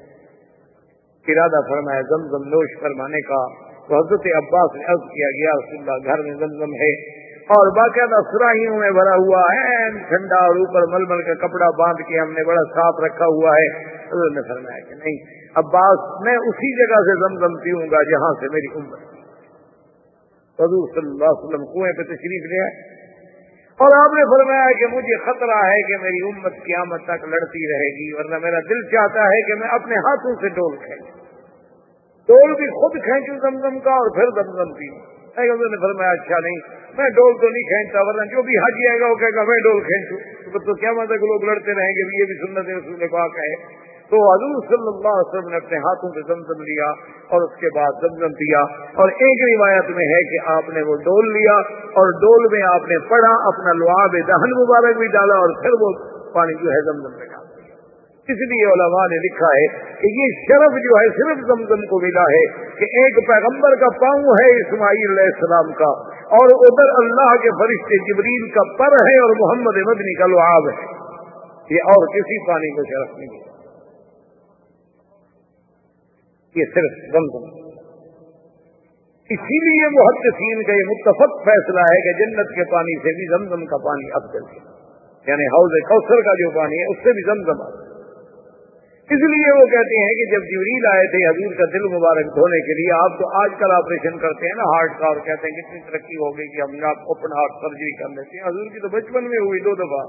ارادہ فرمایا زمزم نوش فرمانے کا. تو حضرت عباس نے عرض کیا گیا رسول اللہ گھر میں زمزم ہے اور باقاعدہ سراہیوں میں بھرا ہوا ہے ٹھنڈا, اور اوپر ململ کا کپڑا باندھ کے ہم نے بڑا صاف رکھا ہوا ہے. حضرت نے فرمایا کہ نہیں عباس, میں اسی جگہ سے زمزم پیوں گا جہاں سے میری امت. حضور صلی اللہ علیہ وسلم کنویں پہ تشریف لے آئے اور آپ نے فرمایا کہ مجھے خطرہ ہے کہ میری امت قیامت تک لڑتی رہے گی, ورنہ میرا دل چاہتا ہے کہ میں اپنے ہاتھوں سے ڈول کھینچوں, ڈول بھی خود کھینچوں زمزم کا اور پھر زمزم پیوں. حضور نے فرمایا اچھا نہیں, میں ڈول تو نہیں کھینچتا, ورنہ جو بھی حاجی آئے گا وہ کہے گا میں ڈول کھینچوں, تو کیا مطلب لوگ لڑتے رہیں گے, یہ بھی سنت رسول پاک ہے. تو حضور صلی اللہ علیہ وسلم نے اپنے ہاتھوں سے زمزم لیا اور اس کے بعد زمزم پیا. اور ایک روایت میں ہے کہ آپ نے وہ ڈول لیا اور ڈول میں آپ نے پڑھا, اپنا لعاب دہن مبارک بھی ڈالا اور پھر وہ پانی جو ہے زمزم میں ڈال دیا. اس لیے علماء نے لکھا ہے کہ یہ شرف جو ہے صرف زمزم کو ملا ہے کہ ایک پیغمبر کا پاؤں ہے اسماعیل علیہ السلام کا, اور ادھر اللہ کے فرشتے جبریل کا پر ہے اور محمد مدنی کا لعاب ہے. یہ اور کسی پانی کو شرف نہیں ہے, یہ صرف زمزم. اسی لیے محدثین کا یہ متفق فیصلہ ہے کہ جنت کے پانی سے بھی زمزم کا پانی افضل ہے, یعنی حوض کوثر کا جو پانی ہے اس سے بھی زمزم افضل. اس لیے وہ کہتے ہیں کہ جب جبریل آئے تھے حضور کا دل مبارک دھونے کے لیے, آپ تو آج کل آپریشن کرتے ہیں نا ہارٹ کا, اور کہتے ہیں کتنی ترقی ہو گئی کہ ہم نے آپ اوپن ہارٹ سرجری کر لیتے ہیں. حضور کی تو بچپن میں ہوئی دو دفعہ.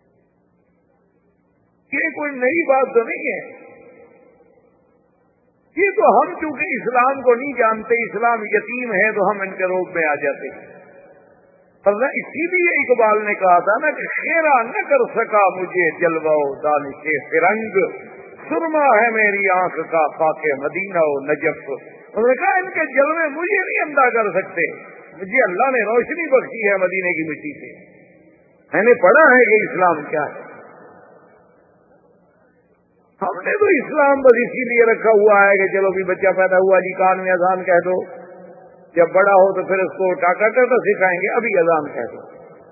یہ کوئی نئی بات تو نہیں ہے. یہ تو ہم چونکہ اسلام کو نہیں جانتے، اسلام یتیم ہے تو ہم ان کے روپ میں آ جاتے ہیں۔ ورنہ اسی لیے اقبال نے کہا تھا نا کہ خیرہ نہ کر سکا مجھے جلوہ و دانش فرنگ، سرما ہے میری آنکھ کا خاک مدینہ و نجف۔ انہوں نے کہا ان کے جلوے مجھے نہیں اندھا کر سکتے، مجھے اللہ نے روشنی بخشی ہے مدینے کی مٹی سے، میں نے پڑھا ہے کہ اسلام کیا ہے۔ ہم نے تو اسلام بس اسی لیے رکھا ہوا ہے کہ چلو بھی بچہ پیدا ہوا جی کان میں اذان کہہ دو، جب بڑا ہو تو پھر اس کو ٹاٹا ٹاٹا سکھائیں گے، ابھی اذان کہہ دو۔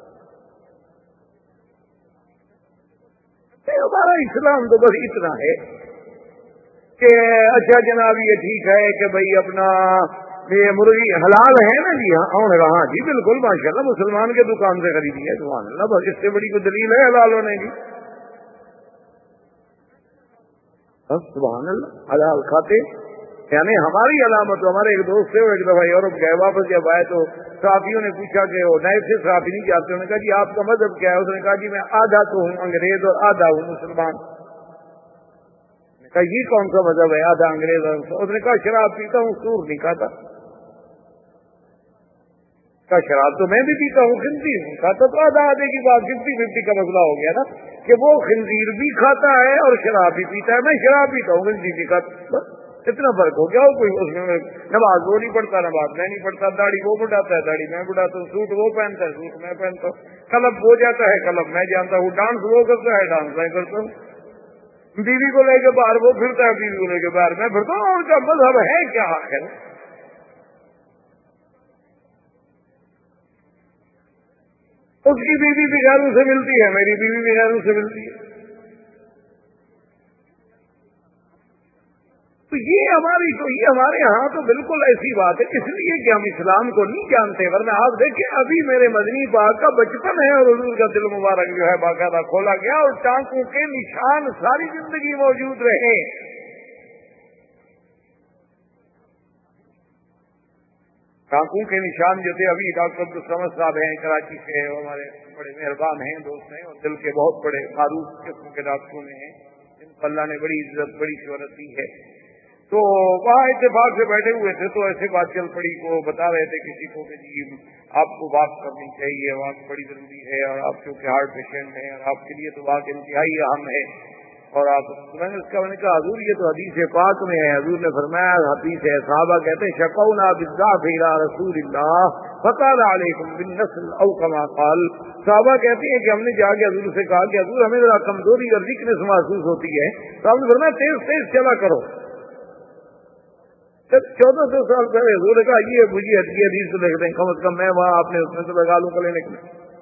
ہمارا اسلام تو بس اتنا ہے کہ اچھا جناب یہ ٹھیک ہے کہ بھئی اپنا یہ مرغی حلال ہے نا جی، ہاں انہوں نے کہا ہاں جی بالکل ماشاء اللہ مسلمان کے دکان سے خریدی ہے، سبحان اللہ، بس اس سے بڑی کوئی دلیل ہے حلال ہونے کی؟ سبحان اللہ، حلال کھاتے یعنی ہماری علامت۔ ہمارے ایک دوست سے وہ ایک دفعہ یورپ گئے، واپس جب آئے تو صحافیوں نے پوچھا کہ وہ نئے سے صحافی نہیں جاتے، انہوں نے کہا جی آپ کا مذہب کیا ہے؟ اس نے کہا جی میں آدھا تو ہوں انگریز اور آدھا ہوں مسلمان۔ کہا یہ کون سا مذہب ہے آدھا انگریز اور؟ اس نے کہا شراب پیتا ہوں، سور نہیں کھاتا۔ کہا شراب تو میں بھی پیتا ہوں، خنزیر نہیں کھاتا، تو آدھا آدھے کی بات ففٹی ففٹی کا مسئلہ ہو گیا نا کہ وہ خنزیر بھی کھاتا ہے اور شراب بھی پیتا ہے، میں شراب پیتا ہوں خنزیر نہیں کھاتا، اتنا فرق ہو گیا۔ کوئی اس میں نماز وہ نہیں پڑھتا، نماز میں نہیں پڑھتا، داڑھی وہ بڑھاتا ہے، داڑھی میں بڑھاتا ہوں، سوٹ وہ پہنتا ہے، سوٹ میں پہنتا ہوں، کلب وہ جاتا ہے، کلب میں جانتا ہوں، ڈانس وہ کرتا ہے، ڈانس میں کرتا ہوں، بیوی کو لے کے باہر وہ پھرتا ہے، بیوی کو لے کے باہر میں پھرتا ہوں۔ ان کا مذہب ہے کیا آخر؟ اس کی بیوی بھی غیروں سے ملتی ہے، میری بیوی بھی غیروں سے ملتی ہے، تو یہ ہماری تو یہ ہمارے ہاں تو بالکل ایسی بات ہے، اس لیے کہ ہم اسلام کو نہیں جانتے۔ ورنہ آپ دیکھیں ابھی میرے مدنی پاک کا بچپن ہے اور حضور کا دل مبارک جو ہے باقاعدہ کھولا گیا اور ٹانکوں کے نشان ساری زندگی موجود رہے۔ ٹانکوں کے نشان جو تھے، ابھی ڈاکٹر عبدالصمد صاحب ہیں کراچی سے، ہمارے بڑے مہربان ہیں، دوست ہیں اور دل کے بہت بڑے معروف قسم کے ڈاکٹروں میں ہیں، جن کو اللہ نے بڑی عزت بڑی شہرت دی ہے۔ تو وہاں اتفاق سے بیٹھے ہوئے تھے تو ایسے بات چل پڑی کو بتا رہے تھے کسی کو کہ جی آپ کو بات کرنی چاہیے، بات بڑی ضروری ہے، اور آپ کیونکہ ہارٹ پیشنٹ ہیں اور آپ کے لیے تو بات انتہائی اہم ہے، اور آپ میں نے اس کا میں نے کہا حضور یہ تو حدیث پاک میں ہے، حضور نے فرمایا حدیث ہے، صحابہ کہتے ہیں شکونا بالضعف الى رسول اللہ فقال علیکم بالنسل او کما قال، صحابہ کہتے ہیں کہ ہم نے جا کے حضور سے کہا کہ حضور ہمیں ذرا کمزوری اور ویکنس محسوس ہوتی ہے، تو آپ نے فرمایا تیز تیز چلا کرو۔ چودہ سو سال پہلے حضور نے کہا یہ مجھے یہ حدیث تو لکھ دیں، کم از کم میں وہاں آپ نے اس میں تو لگا لوں گلے نکلے،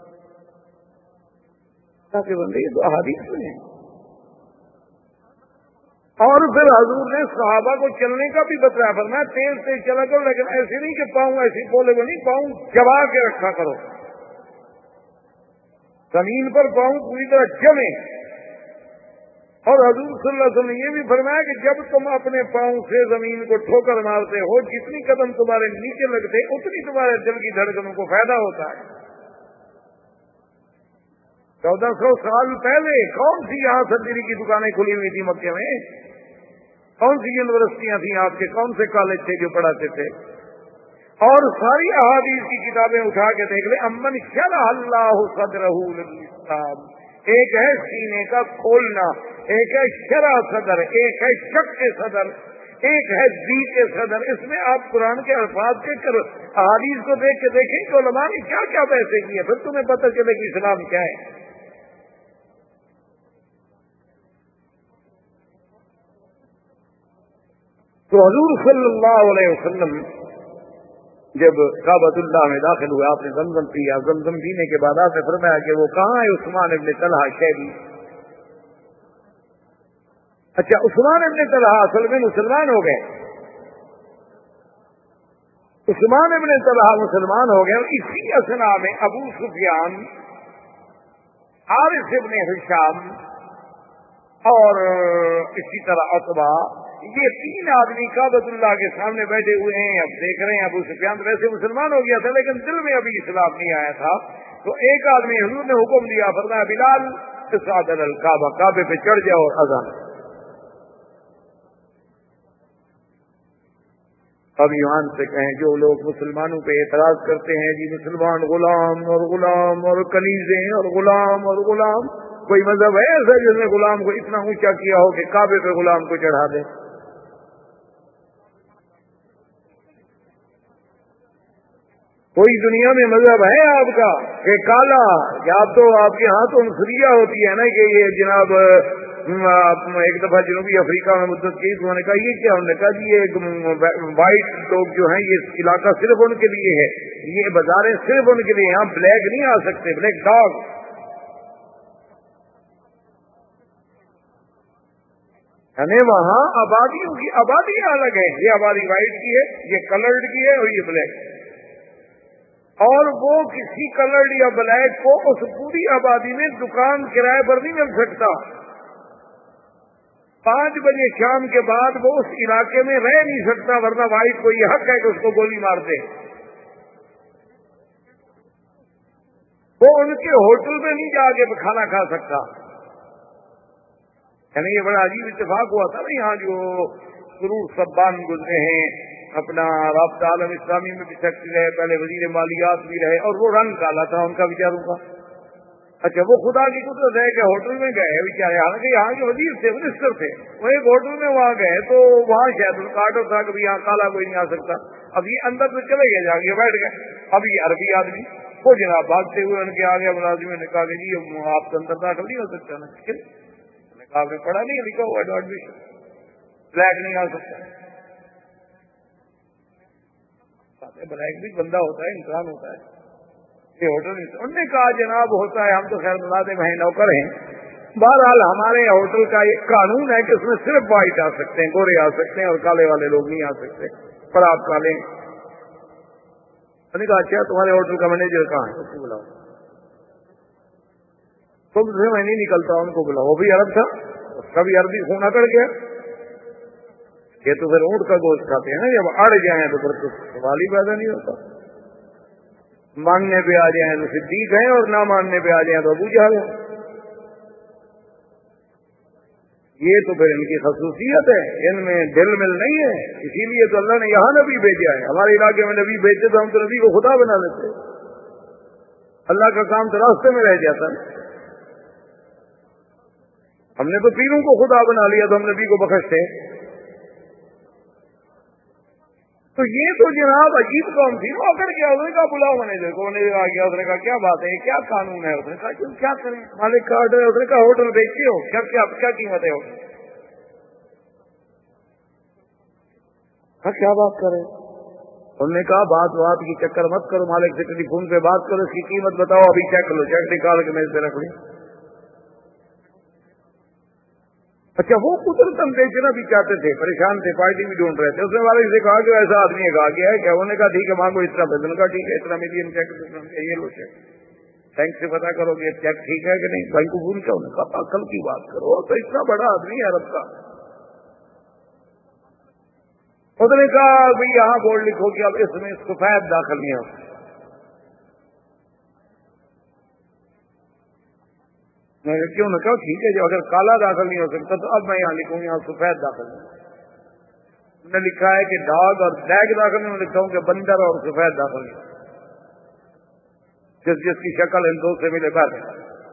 تاکہ بندے یہ تو احادیث میں ہیں۔ اور پھر حضور نے صحابہ کو چلنے کا بھی بتایا، فرمایا تیز تیز چلا کرو، لیکن ایسے نہیں کہ پاؤں ایسی بولے وہ نہیں، پاؤں چبا کے رکھا کرو، زمین پر پاؤں پوری طرح جمے۔ اور حضور صلی اللہ علیہ وسلم نے یہ بھی فرمایا کہ جب تم اپنے پاؤں سے زمین کو ٹھوکر مارتے ہو، جتنی قدم تمہارے نیچے لگتے اتنی تمہارے دل کی دھڑکنوں کو فائدہ ہوتا ہے۔ چودہ سو سال پہلے کون سی یہاں سرجری کی دکانیں کھلی ہوئی تھی مکے میں؟ کون سی یونیورسٹیاں تھیں آپ کے؟ کون سے کالج تھے جو پڑھاتے تھے؟ اور ساری احادیث کی کتابیں اٹھا کے دیکھ لیں، امن شرح اللہ صدرہ للاسلام، ایک ہے سینے کا کھولنا، ایک ہے شرح صدر، ایک ہے شک کے صدر، ایک ہے دی کے صدر۔ اس میں آپ قرآن کے الفاظ کے کر احادیث کو دیکھ کے دیکھیں کہ علماء نے کیا کیا بحثیں کی ہیں، پھر تمہیں پتہ چلے کہ اسلام کیا ہے۔ تو حضور صلی اللہ علیہ وسلم جب کعبۃ اللہ میں داخل ہوئے، آپ نے زمزم پیا، زمزم پینے کے بعد آپ نے فرمایا کہ وہ کہاں ہے عثمان ابن طلحہ شیبی؟ اچھا عثمان ابن طلحہ اصل میں مسلمان ہو گئے، عثمان ابن طلحہ مسلمان ہو گئے، اور اسی اثنا میں ابو سفیان، حارث ابن ہشام اور اسی طرح عتبہ، یہ تین آدمی کعبۃ اللہ کے سامنے بیٹھے ہوئے ہیں۔ اب دیکھ رہے ہیں ابو سفیان ویسے مسلمان ہو گیا تھا لیکن دل میں ابھی اسلام نہیں آیا تھا، تو ایک آدمی حضور نے حکم دیا، فرمایا بلال اصعد علی الکعبہ، کعبے پہ چڑھ جاؤ اور اذان۔ اب ایمان سے کہیں جو لوگ مسلمانوں پہ اعتراض کرتے ہیں جی مسلمان غلام اور غلام اور کنیزیں اور غلام اور غلام، کوئی مذہب ہے ایسا جس نے غلام کو اتنا اونچا کیا ہو کہ کعبے پہ غلام کو چڑھا دے؟ کوئی دنیا میں مذہب ہے آپ کا کہ کالا کہ آپ تو آپ کے ہاں تو عنصریہ ہوتی ہے نا کہ یہ جناب ایک دفعہ جنوبی افریقہ میں مدت کی تو انہوں نے کہا یہ کیا، انہوں نے کہا جی یہ وائٹ لوگ جو ہیں یہ علاقہ صرف ان کے لیے ہے، یہ بازاریں صرف ان کے لیے، یہاں بلیک نہیں آ سکتے، بلیک ڈاگ۔ یعنی وہاں آبادیوں کی آبادیاں الگ ہیں، یہ آبادی وائٹ کی ہے، یہ کلرڈ کی ہے اور یہ بلیک، اور وہ کسی کلرڈ یا بلیک کو اس پوری آبادی میں دکان کرائے پر نہیں مل سکتا، پانچ بجے شام کے بعد وہ اس علاقے میں رہ نہیں سکتا، ورنہ وائٹ کو یہ حق ہے کہ اس کو گولی مار دے۔ وہ ان کے ہوٹل میں نہیں جا کے کھانا کھا سکتا۔ یعنی یہ بڑا عجیب اتفاق ہوا تھا نا، یہاں جو سرور سبان گزرے ہیں، اپنا رابطہ عالم اسلامی میں بھی سیکٹری رہے، پہلے وزیر مالیات بھی رہے، اور وہ رنگ کالا تھا ان کا بیچاروں کا۔ اچھا وہ خدا کی قدرت ہے کہ ہوٹل میں گئے بیچارے، حالانکہ یہاں کے وزیر تھے، منسٹر تھے، وہ ایک ہوٹل میں وہاں گئے تو وہاں شاید ان کا آرڈر تھا کہ یہاں کالا کوئی نہیں آ سکتا۔ اب یہ اندر تو چلے گئے، جا کے بیٹھ گئے، اب یہ عربی آدمی وہ جناب بھاگتے ہوئے ان کے آگے ملازموں نے کہا کہ جی آپ کے اندر داخل نہیں ہو سکتا نا، نے کہا آپ نے پڑھا نہیں لکھا ہوا ہے ایڈمیشن، بلیک نہیں آ سکتا۔ بلیک بھی بندہ ہوتا ہے، انسان ہوتا ہے، یہ ہوٹل انہوں نے کہا جناب ہوتا ہے، ہم تو خیر ملازم ہیں، نوکر ہیں، بہرحال ہمارے ہوٹل کا ایک قانون ہے کہ اس میں صرف وائٹ آ سکتے ہیں، گورے آ سکتے ہیں اور کالے والے لوگ نہیں آ سکتے، پر آپ کالے ہیں۔ میں نے کہا اچھا تمہارے ہوٹل کا مینیجر کہاں ہے، اس کو بلاؤ۔ تم سے میں نہیں نکلتا، ان کو بلاؤ۔ وہ بھی عرب تھا، اس کا بھی عربی خون اکڑ گیا۔ یہ تو پھر اونٹ کا گوشت کھاتے ہیں نا، جب اڑ جائیں تو پھر کچھ سوال ہی پیدا نہیں ہوتا۔ مانگنے پہ آ جائیں تو صدیق ہیں اور نہ ماننے پہ آ جائیں تو ابو جہل ہیں۔ یہ تو پھر ان کی خصوصیت ہے، ان میں دل مل نہیں ہے، اسی لیے تو اللہ نے یہاں نبی بھیجا ہے۔ ہمارے علاقے میں نبی بھیجتے تو ہم تو نبی کو خدا بنا لیتے، اللہ کا کام تو راستے میں رہ جاتا ہے۔ ہم نے تو پیروں کو خدا بنا لیا تو ہم نبی کو بخشتے۔ تو یہ تو جناب عجیب قوم تھی، وہ اکڑ گیا، اس نے کہا بلاؤ مینیجر کو، انہیں آ گیا، اس نے کہا کیا بات ہے، کیا قانون ہے، اس نے کہا کیوں کیا کریں، مالک کا آرڈر ہے، اس نے کہا ہوٹل بیچتے ہو کیا، کیا کیا قیمت ہے ہوٹل، کیا بات کریں، انہوں نے کہا بات بات کی چکر مت کرو، مالک سے ٹیلی فون پہ بات کرو، اس کی قیمت بتاؤ، ابھی چیک لو، چیک نکال کے میز پہ رکھ لیں۔ اچھا وہ قدرتاً بیچنا بھی چاہتے تھے، پریشان تھے، پارٹی بھی ڈھونڈ رہے تھے، اس نے والے سے کہا کہ ایسا آدمی ہے، کہا گیا ہے کیا، انہوں نے کہا ٹھیک ہے مانگو اتنا پیسہ، کہا ٹھیک ہے اتنا ملین چیک، یہ لو چیک، بینک سے پتا کرو کہ چیک ٹھیک ہے کہ نہیں، بینک کو بھول کیا، انہوں نے کہا کل کی بات کرو، تو اتنا بڑا آدمی ہے عرب کا۔ اس نے کہا بھائی یہاں بورڈ لکھو کہ اب اس میں سفید داخل نہیں ہوتا۔ میں نے کیوں نہ کہا ٹھیک ہے جو اگر کالا داخل نہیں ہو سکتا تو اب میں یہاں لکھوں یہاں سفید داخل نہیں، میں نے لکھا ہے کہ ڈاگ اور بلیک داخل نہیں، میں لکھتا ہوں کہ بندر اور سفید داخل نہیں، جس جس کی شکل ان دو سے ملے کر۔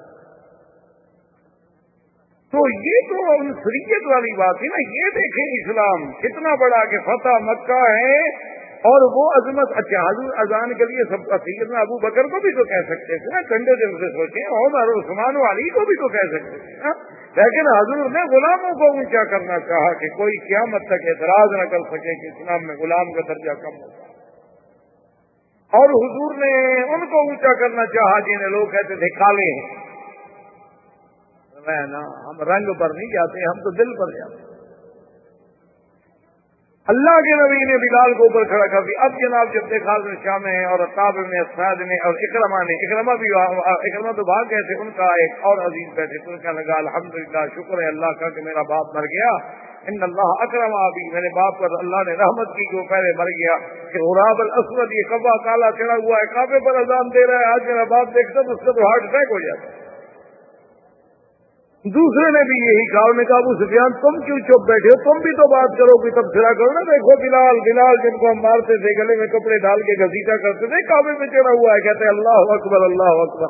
تو یہ تو عنصریت والی بات ہے نا، یہ دیکھیں اسلام کتنا بڑا کہ فتح مکہ ہے اور وہ عظمت۔ اچھا حضور اذان کے لیے سب کا سیدنا ابو بکر کو بھی تو کہہ سکتے تھے نا، ٹھنڈے دل سے سوچیں، عمر عثمان و علی کو بھی تو کہہ سکتے تھے نا، لیکن حضور نے غلاموں کو اونچا کرنا چاہا کہ کوئی قیامت تک اعتراض نہ کر سکے کہ اسلام میں غلام کا درجہ کم ہوتا، اور حضور نے ان کو اونچا کرنا چاہا جنہیں لوگ کہتے تھے کالے ہیں۔ نا ہم رنگ پر نہیں جاتے، ہم تو دل پر جاتے۔ اللہ کے نبی نے بلال کو اوپر کھڑا کر دیا۔ اب جناب جب دیکھا شام میں اور عطاب میں اسعد نے اور اکرما نے، اکرما بھی اکرما تو بھاگ گئے تھے، ان کا ایک اور عزیز بیٹھے تو کہنے لگا الحمدللہ شکر ہے اللہ کا کہ میرا باپ مر گیا، ان اللہ اکرم ابی، میرے باپ پر اللہ نے رحمت کی کہ وہ پہلے مر گیا، کہ غراب الاسود یہ کبا کالا چڑھا ہوا ہے کعبے پر اذان دے رہا ہے، آج میرا باپ دیکھتا تو اس کا تو ہارٹ اٹیک ہو جاتا۔ دوسرے نے بھی یہی کہا، انہوں نے کہا ابو سفیان تم کیوں چپ بیٹھے ہو، تم بھی تو بات کرو، کوئی تبصرہ کرو نا۔ دیکھو بلال بلال جن کو ہم مارتے تھے، گلے میں کپڑے ڈال کے گھسیٹا کرتے تھے، کعبے میں چڑھا ہوا ہے، کہتے اللہ اکبر اللہ اکبر۔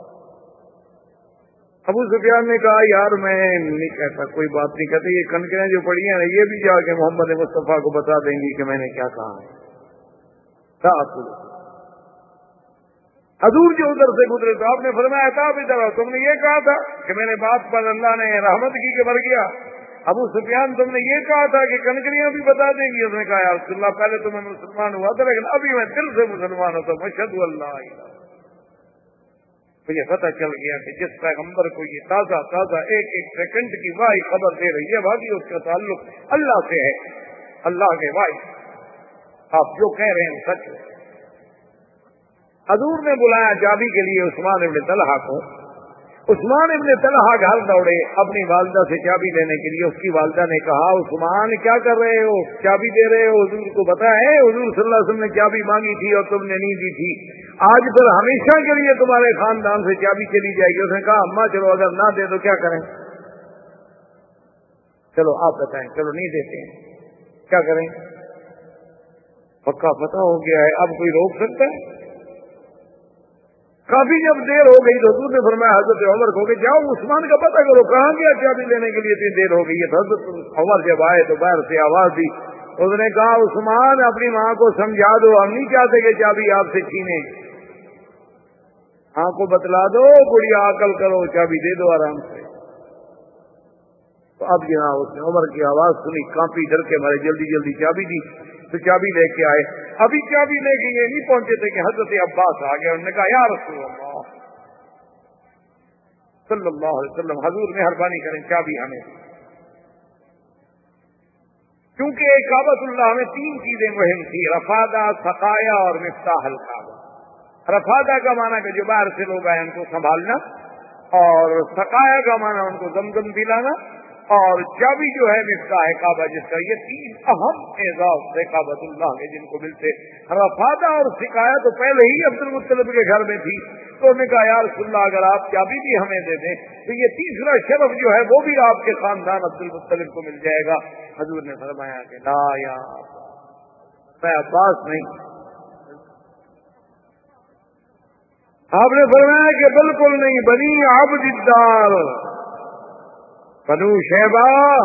ابو سفیان نے کہا یار میں نہیں کہتا، کوئی بات نہیں کہتے، یہ کنکریاں جو پڑی ہیں یہ بھی جا کے محمد مصطفیٰ کو بتا دیں گی کہ میں نے کیا کہا ہے۔ حضور جو ادھر سے گزرے تو آپ نے فرمایا تھا ادھر آؤ، تم نے یہ کہا تھا کہ میں نے بات پر اللہ نے رحمت کی کہ مر گیا۔ ابو سفیان تم نے یہ کہا تھا کہ کنکریاں بھی بتا دیں گی۔ اس نے کہا یا رسول اللہ پہلے تو میں مسلمان ہوا تھا لیکن ابھی میں دل سے مسلمان ہوتا ہوں، اشہد اللہ الہ۔ مجھے پتہ چل گیا کہ جس پیغمبر کو یہ تازہ تازہ ایک ایک سیکنڈ کی واحد خبر دے رہی ہے باقی اس کا تعلق اللہ سے ہے، اللہ کے واحد آپ جو کہہ رہے ہیں سچ ہے۔ حضور نے بلایا چابی کے لیے عثمان ابن طلحہ کو۔ عثمان ابن طلحہ گھر دوڑے اپنی والدہ سے چابی لینے کے لیے۔ اس کی والدہ نے کہا عثمان کیا کر رہے ہو، چابی دے رہے ہو، حضور کو پتا ہے حضور صلی اللہ علیہ وسلم نے چابی مانگی تھی اور تم نے نہیں دی تھی، آج پھر ہمیشہ کے لیے تمہارے خاندان سے چابی چلی جائے گی۔ اس نے کہا اماں چلو اگر نہ دے تو کیا کریں، چلو آپ بتائیں، چلو نہیں دیتے ہیں کیا کریں، پکا پتہ ہو گیا ہے اب کوئی روک سکتا ہے؟ کافی جب دیر ہو گئی تو حضور نے فرمایا حضرت عمر کو کہ جاؤ عثمان کا پتہ کرو کہاں گیا چابی لینے کے لیے اتنی دیر ہو گئی ہے۔ حضرت عمر جب آئے تو باہر سے آواز دی، اس نے کہا عثمان اپنی ماں کو سمجھا دو، ہم نہیں چاہتے کہ چابی آپ سے چھینے، ماں کو بتلا دو، بڑھیا عقل کرو، چابی دے دو آرام سے۔ تو اب جناب اس نے عمر کی آواز سنی، کانپی ڈر کے مارے جلدی جلدی چابی دی تو چابی لے کے آئے۔ ابھی چابی لے کے یہ نہیں پہنچے تھے کہ حضرت عباس آ گئے، انہوں نے کہا یا رسول اللہ صلی اللہ علیہ وسلم حضور مہربانی کریں چابی ہمیں، کیونکہ کعبۃ اللہ میں تین چیزیں مہم تھی، رفادہ، سقایا اور مفتاح الکعبہ۔ رفادہ کا معنی کہ جو باہر سے لوگ آئے ان کو سنبھالنا، اور سقایا کا معنی ان کو زمزم دلانا، اور چابی جو ہے مفتاح کعبہ جس کا، یہ تین اہم اعزاز تھے کعبۃ اللہ کے جن کو ملتے۔ رفادہ اور سقایا تو پہلے ہی عبد المطلب کے گھر میں تھی، تو انہوں نے کہا یا رسول اللہ اگر آپ چابی بھی ہمیں دے دیں تو یہ تیسرا شرف جو ہے وہ بھی آپ کے خاندان عبد المطلب کو مل جائے گا۔ حضور نے فرمایا کہ لا یا میں عباس نہیں، آپ نے فرمایا کہ بالکل نہیں، بنی عبد الدار بنو شیبہ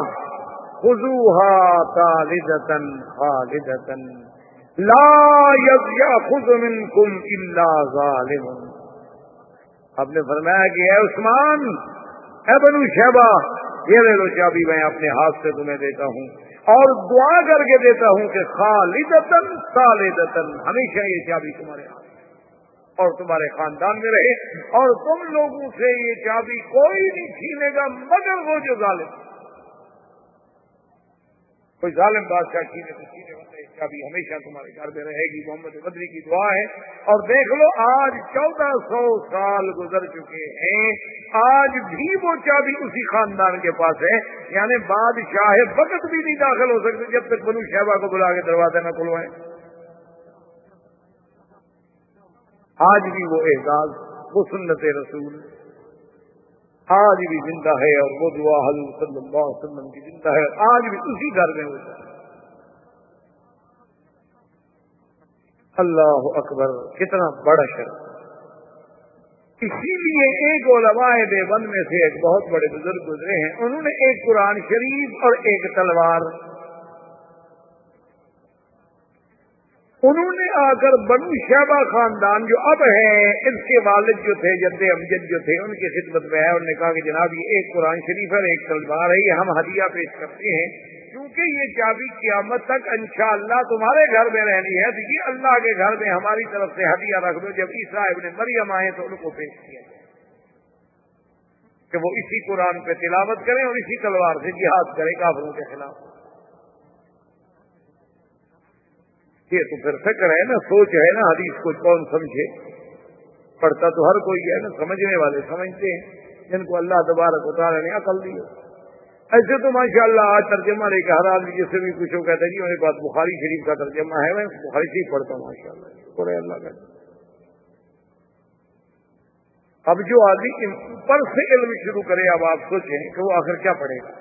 خذوها طالدة خالدة لا يأخذ منكم الا ظالم۔ آپ نے فرمایا کہ اے عثمان، اے بنو شیبہ، یہ لے لو چابی، میں اپنے ہاتھ سے تمہیں دیتا ہوں اور دعا کر کے دیتا ہوں کہ خالدة خالدة، ہمیشہ یہ چابی تمہارے ہاتھ اور تمہارے خاندان میں رہے، اور تم لوگوں سے یہ چابی کوئی نہیں چھینے گا مگر وہ جو ظالم، کوئی ظالم بادشاہ چھینے تو چھینے ہوتا ہے، چابی ہمیشہ تمہارے گھر میں رہے گی۔ محمد بدری کی دعا ہے۔ اور دیکھ لو آج چودہ سو سال گزر چکے ہیں، آج بھی وہ چابی اسی خاندان کے پاس ہے، یعنی بادشاہ وقت بھی نہیں داخل ہو سکتے جب تک بنو شیبہ کو بلا کے دروازے نہ کھلوائیں۔ آج بھی وہ اعزاز، وہ سنت رسول آج بھی زندہ ہے، اور وہ دعا حضور صلی اللہ علیہ وسلم کی زندہ ہے، آج بھی اسی گھر میں ہوتا ہے۔ اللہ اکبر، کتنا بڑا شرف۔ اسی لیے ایک علماء دیوبند میں سے ایک بہت بڑے بزرگ گزرے ہیں، انہوں نے ایک قرآن شریف اور ایک تلوار، انہوں نے آ کر بنو شیبہ خاندان جو اب ہے، اس کے والد جو تھے جد امجد جو تھے، ان کی خدمت میں ہے، انہوں نے کہا کہ جناب یہ ایک قرآن شریف اور ایک تلوار ہے، یہ ہم ہدیہ پیش کرتے ہیں، کیونکہ یہ چابی قیامت تک انشاءاللہ تمہارے گھر میں رہنی ہے، تو یہ اللہ کے گھر میں ہماری طرف سے ہدیہ رکھ دو، جب عیسیٰ ابن مریم آئے تو ان کو پیش کیا جائے کہ وہ اسی قرآن پہ تلاوت کریں اور اسی تلوار سے جہاد کریں کافروں کے خلاف۔ یہ تو پھر فکر ہے نا، سوچ ہے نا، حدیث کو کون سمجھے، پڑھتا تو ہر کوئی ہے نا، سمجھنے والے سمجھتے ہیں جن کو اللہ تبارک و تعالیٰ نے عقل دی۔ ایسے تو ماشاءاللہ آج ترجمہ لے کے ہر آدمی جس سے بھی کچھ ہو کہتا ہے جی میرے پاس بخاری شریف کا ترجمہ ہے، میں بخاری شریف پڑھتا ہوں ماشاءاللہ، شکر ہے اللہ کا۔ اب جو آدمی اوپر سے علم شروع کرے، اب آپ سوچیں کہ وہ آخر کیا پڑھے گا.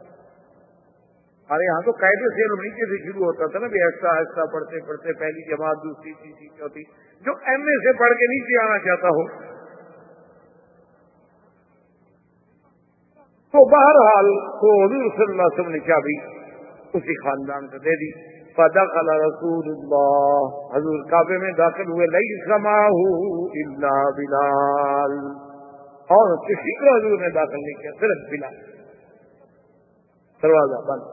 ہمارے یہاں تو قاعدے سے علم نیچے سے شروع ہوتا تھا نا، بھی ایسا ایسا پڑھتے پڑھتے پہلی جماعت، دوسری، تیسری، چوتھی. جو ایم اے سے پڑھ کے نیچے آنا چاہتا ہو تو بہرحال تو حضور صلی اللہ علیہ وسلم نے چابی اسی خاندان کو دے دی. فدخل رسول اللہ، حضور کعبے میں داخل ہوئے. لیس معه الا بلال، اور کسی کو حضور نے داخل نہیں کیا، صرف بلال. دروازہ بند.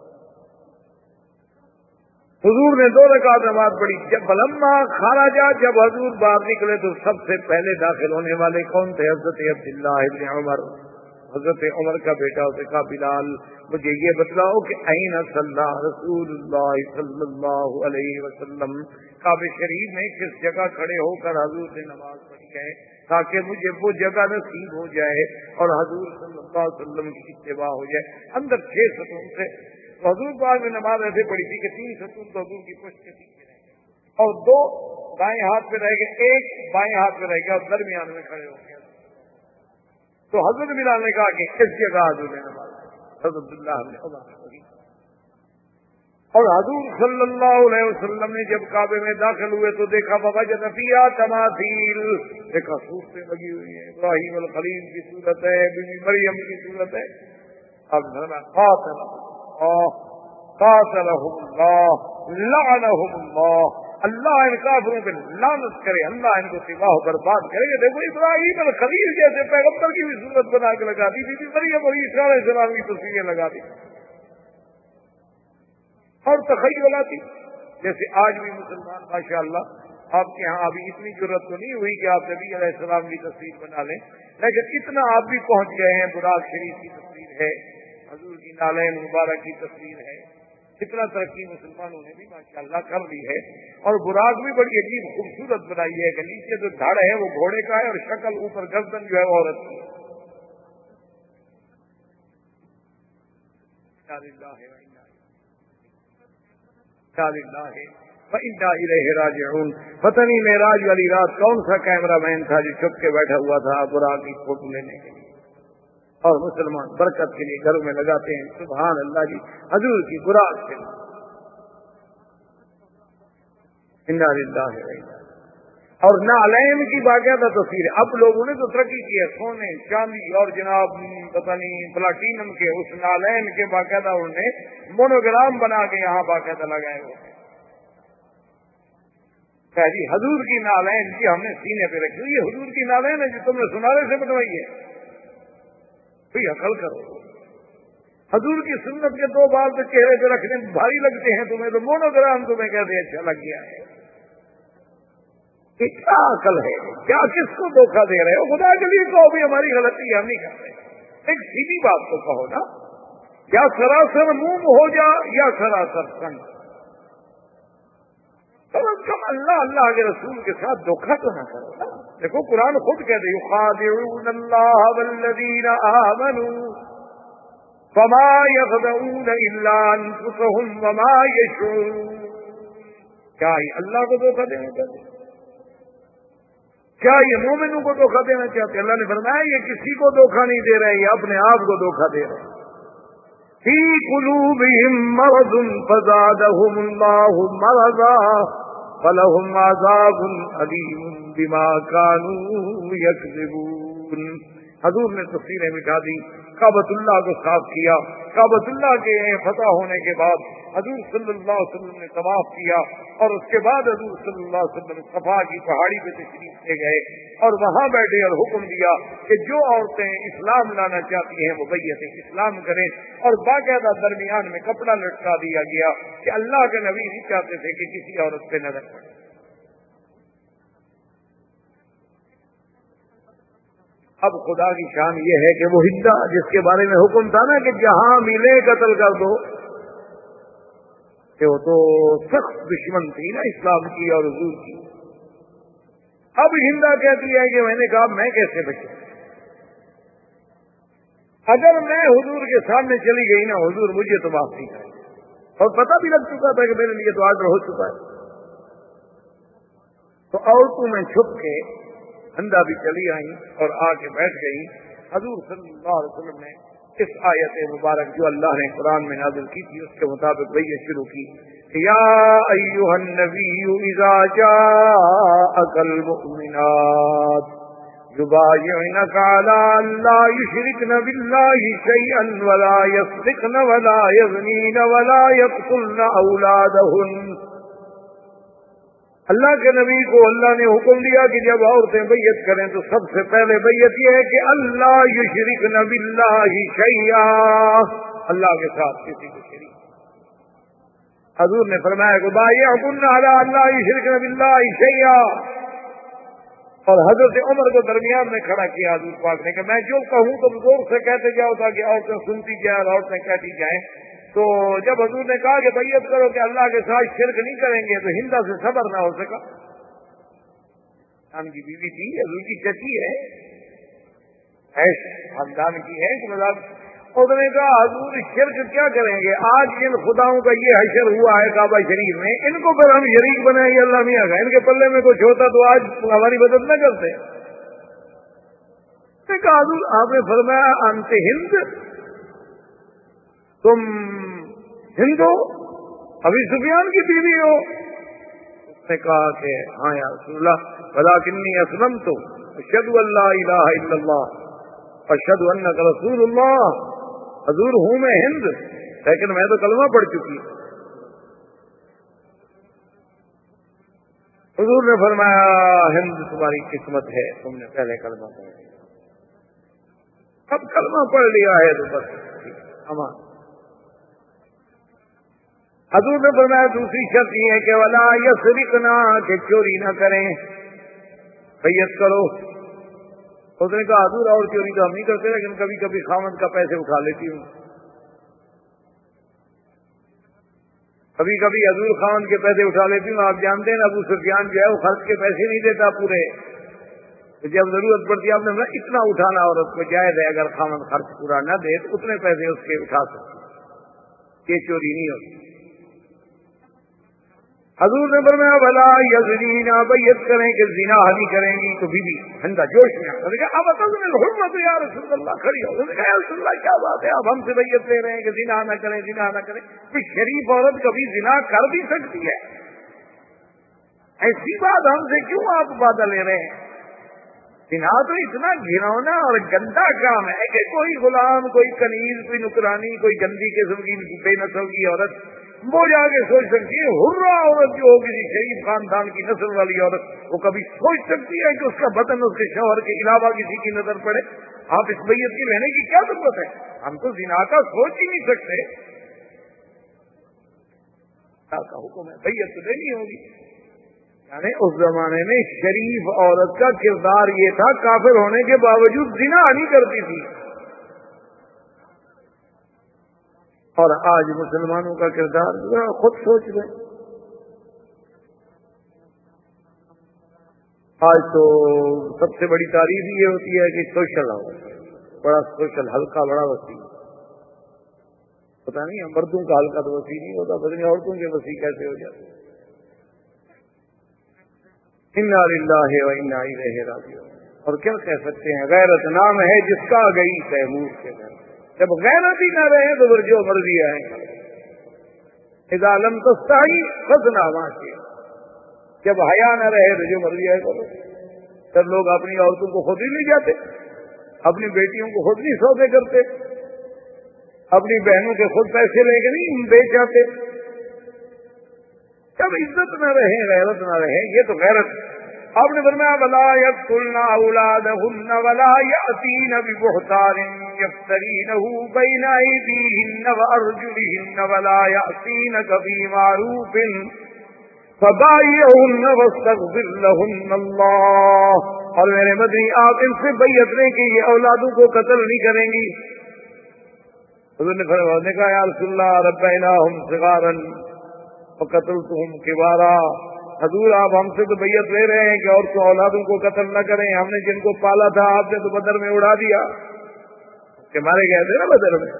حضور نے دو رکعت نماز پڑھی. جب فلما خرج، جب حضور باہر نکلے تو سب سے پہلے داخل ہونے والے کون تھے؟ حضرت عبداللہ ابن عمر. حضرت عمر کا بیٹا. اسے کہا بلال مجھے یہ بتلاؤ کہ این صلی رسول اللہ صلی اللہ علیہ وسلم، کعبہ شریف میں کس جگہ کھڑے ہو کر حضور نے نماز پڑھی ہے، تاکہ مجھے وہ جگہ نصیب ہو جائے اور حضور صلی اللہ علیہ وسلم کی اتباع ہو جائے. اندر چھ ستون سے حضور بعد میں نماز ایسے پڑھی تھی کہ تین ستون تو حضور کی پشت کے پیچھے رہ گئے اور دو دائیں ہاتھ پہ رہ گئے، ایک بائیں ہاتھ پہ رہ گیا اور درمیان میں کھڑے ہو گئے. تو حضرت بلال نے کہا کہ کس جگہ حضور نے نماز حضرت اللہ نے پڑھی. اور حضور صلی اللہ علیہ وسلم نے جب کعبے میں داخل ہوئے تو دیکھا فوجد فیہا تماثیل، دیکھا صورتیں لگی ہوئی ہیں. ابراہیم الخلیل کی صورت ہے، بی بی مریم کی صورت ہے. اب قاتل اللہ قاتلہم اللہ لعنہم اللہ، اللہ ان کافروں پہ لعنت کرے، اللہ ان کو تباہ و برباد کرے گا. دیکھو ابراہیم الخلیل جیسے پیغمبر کی بھی صورت بنا کے لگا دی، بی بی مریم اور عیسیٰ علیہ السلام کی تصویریں لگا دی. اور تخیلاتی جیسے آج بھی مسلمان ماشاء اللہ آپ کے ہاں ابھی اتنی ضرورت تو نہیں ہوئی کہ آپ نبی علیہ السلام کی تصویر بنا لیں، لیکن اتنا آپ بھی پہنچ گئے ہیں. براق شریف کی تصویر ہے، حضور کی نالین مبارک کی تصویر ہے. کتنا ترقی مسلمانوں نے بھی ماشاء اللہ کر لی ہے. اور براق بھی بڑی عجیب خوبصورت بنائی ہے کہ نیچے جو دھڑ ہے وہ گھوڑے کا ہے اور شکل اوپر گردن جو ہے وہ عورت کی ہے. پتہ نہیں معراج والی رات کون سا کیمرہ مین تھا جو چھپ کے بیٹھا ہوا تھا براق کی فوٹو لینے کے لیے، اور مسلمان برکت کے لیے گھروں میں لگاتے ہیں. سبحان اللہ جی، حضور کی براق سے انا للہ و انا الیہ. اور نعلین کی باقاعدہ تصویر ہے. اب لوگوں نے تو ترقی کی ہے، سونے چاندی اور جناب پتہ نہیں پلاٹینم کے اس نعلین کے باقاعدہ انہوں نے مونوگرام بنا کے یہاں باقاعدہ لگائے ہوئے. جی حضور کی نعلین جی ہم نے سینے پہ رکھی ہوئی، یہ حضور کی نعلین ہے جو تم نے سنارے سے بنوائی ہے. بھئی عقل کرو، حضور کی سنت کے دو بال تو چہرے پہ رکھنے بھاری لگتے ہیں تمہیں، تو مونوگرام تمہیں کیسے اچھا لگ گیا ہے؟ کیا عقل ہے؟ کیا کس کو دھوکہ دے رہے ہو؟ خدا کے لیے کہو بھی ہماری غلطی ہم نہیں کر رہے. ایک سیدھی بات تو کہو نا، یا سراسر موم ہو جا یا سراسر سنگ، کم از کم اللہ اللہ کے رسول کے ساتھ دھوکہ تو نہ کرو نا. دیکھو قرآن خود کہتے یخادعون اللہ والذین آمنوا فما یخدعون الا انفسهم وما یشعرون. کیا یہ اللہ کو دھوکہ دینا چاہتے؟ کیا یہ مومنوں کو دھوکہ دینا چاہتے؟ اللہ نے فرمایا یہ کسی کو دھوکہ نہیں دے رہے، یہ اپنے آپ کو دھوکہ دے رہے. فی قلوبہم مرض فزادہم اللہ مرضا فلہم عذاب علیم بما کانوا یکذبون. حضور نے تفسیریں مٹا دی، کعبۃ اللہ کو صاف کیا. کعبۃ اللہ کے فتح ہونے کے بعد حضور صلی اللہ علیہ وسلم نے طواف کیا، اور اس کے بعد حضور صلی اللہ علیہ وسلم صفا کی پہاڑی پہ تشریف لے گئے اور وہاں بیٹھے اور حکم دیا کہ جو عورتیں اسلام لانا چاہتی ہیں وہ بیعت اسلام کریں. اور باقاعدہ درمیان میں کپڑا لٹکا دیا گیا کہ اللہ کے نبی نہیں چاہتے تھے کہ کسی عورت پہ نظر پڑے. اب خدا کی شان یہ ہے کہ وہ ہندا جس کے بارے میں حکم تھا نا کہ جہاں ملے قتل کر دو، کہ وہ تو سخت دشمن تھی نا اسلام کی اور حضور کی. اب ہندا کہتی ہے کہ میں نے کہا میں کیسے بچوں؟ اگر میں حضور کے سامنے چلی گئی نا، حضور مجھے تو معاف نہیں کرے، اور پتہ بھی لگ چکا تھا کہ میرے لیے تو آرڈر ہو چکا ہے. تو عورتوں میں چھپ کے ہندا بھی چلی آئیں اور آ کے بیٹھ گئیں. حضور صلی اللہ علیہ وسلم نے اس آیت مبارک جو اللہ نے قرآن میں نازل کی تھی اس کے مطابق بیعت شروع کی. یا ایھا النبی اذا جاءک المؤمنات یبایعنک علی ان لا یشرکن باللہ شیئا ولا یسرقن ولا یزنین ولا یقتلن اولادہن. اللہ کے نبی کو اللہ نے حکم دیا کہ جب عورتیں بیعت کریں تو سب سے پہلے بیعت یہ ہے کہ اللہ یشرکن باللہ شیئا، اللہ کے ساتھ کسی کو شریک. حضور نے فرمایا کہ بایعکن علی اللہ یشرکن باللہ شیئا، اور حضرت عمر کو درمیان میں کھڑا کیا حضور پاک نے کہ میں جو کہوں تو زور سے کہتے جاؤ تاکہ عورتیں سنتی جائیں اور عورتیں کہتی جائیں. تو جب حضور نے کہا کہ بیعت کرو کہ اللہ کے ساتھ شرک نہیں کریں گے تو ہندا سے صبر نہ ہو سکا. ہم کی بیوی تھی، حضور کی چچی ہے، ایش خاندان کی ہے کہ مطلب اس نے کہا حضور شرک کیا کریں گے، آج جن خداؤں کا یہ حشر ہوا ہے کعبہ شریف میں ان کو پھر ہم شریک بنائیں گے اللہ میاں کا، ان کے پلے میں کچھ ہوتا تو آج ہماری مدد نہ کرتے. کہا حضور آپ نے فرمایا انت ہند، تم ہند ہو، ابھی سفیان کی بیوی ہو. اس نے کہا کہ ہاں یا رسول اللہ ولکنی اسلمت اشہد ان لا الہ الا اللہ اشہد انک رسول اللہ. حضور ہوں میں ہند لیکن میں تو کلمہ پڑھ چکی. حضور نے فرمایا ہند تمہاری قسمت ہے، تم نے پہلے کلمہ پڑھ لیا، اب کلمہ پڑھ لیا ہے تو بس امان. حضور نے فرمایا دوسری شرط یہ ہے کہ ولا یسرقنا، کہ چوری نہ کریں. بیعت کرو. اس نے کہا حضور اور چوری تو ہم نہیں کرتے لیکن کبھی کبھی خاوند کا پیسے اٹھا لیتی ہوں. کبھی کبھی حضور خاوند کے پیسے اٹھا لیتی ہوں. آپ جانتے ہیں ابو سفیان جو ہے وہ خرچ کے پیسے نہیں دیتا پورے، تو جب ضرورت پڑتی ہے آپ نے اتنا اٹھانا عورت کو جائز ہے، اگر خاوند خرچ پورا نہ دے تو اتنے پیسے اس کے اٹھا سکتے، یہ چوری نہیں ہوتی. حضور نے فرمایا بلا یزنینا، بیعت کریں کہ زنا نہیں کریں گی. تو بیوی ہندا جوش میں آ گیا، اب اتذن الحرمت یا رسول اللہ، کھڑی ہو گئی، یا رسول اللہ کیا بات ہے، اب ہم سے بیعت لے رہے ہیں کہ زنا نہ کریں زنا نہ کریں. کہ شریف عورت کبھی زنا کر بھی سکتی ہے، ایسی بات ہم سے کیوں آپ وعدہ لے رہے ہیں. زنا تو اتنا گھنونا اور گندا کام ہے کہ کوئی غلام، کوئی کنیز، کوئی نکرانی، کوئی گندی قسم کی بے نسل کی عورت وہ جا کے سوچ سکتی ہے. ہرا عورت جو ہو کسی شریف خاندان کی نسل والی عورت وہ کبھی سوچ سکتی ہے کہ اس کا بدن اس کے شوہر کے علاوہ کسی کی نظر پڑے. آپ اس بیعت کی لینے کی کیا ضرورت ہے، ہم تو زنا کا سوچ ہی نہیں سکتے. اللہ کا حکم ہے بیعت تو دینی ہوگی. یعنی اس زمانے میں شریف عورت کا کردار یہ تھا کافر ہونے کے باوجود زنا نہیں کرتی تھی. اور آج مسلمانوں کا کردار خود سوچ لیں. آج تو سب سے بڑی تعریف یہ ہوتی ہے کہ سوشل ہو، بڑا سوشل حلقہ بڑا وسیع. پتا نہیں مردوں کا حلقہ تو وسیع نہیں ہوتا، پتہ نہیں عورتوں کے وسیع کیسے ہو جاتے. انا للہ و انا الیہ راجعون. اور کیا کہہ سکتے ہیں، غیرت نام ہے جس کا گئی تیمور کے گھر. جب غیرت ہی نہ رہے تو پھر جو مرضی ہے. اذا لم تستحی فاصنع ما شئت، جب حیا نہ رہے تو جو مرضی ہے کرو. سب لوگ اپنی عورتوں کو خود ہی نہیں جاتے، اپنی بیٹیوں کو خود نہیں سودے کرتے، اپنی بہنوں کے خود پیسے لے کے نہیں بیچ جاتے. جب عزت نہ رہے، غیرت نہ رہے، یہ تو غیرت. آپ نے فرمایا ولا یقتلن اولادهن ولا یاتین ببہتان یفترینہ بین ایدیہن وارجلہن ولا یاتینک بمعروف فبایعہن واستغفر لہن اللہ. اور میرے مدنی آپ ان سے بیعت لیں کہ یہ اولادوں کو قتل نہیں کریں گی. حضور نے فرمایا نے کہا یا رسول اللہ ربیناہم صغارا وقتلتہم کبارا. حضور آپ ہم سے تو بیعت لے رہے ہیں کہ اور تو اولادوں کو قتل نہ کریں، ہم نے جن کو پالا تھا آپ نے تو بدر میں اڑا دیا کہ مارے گئے تھے نا بدر میں.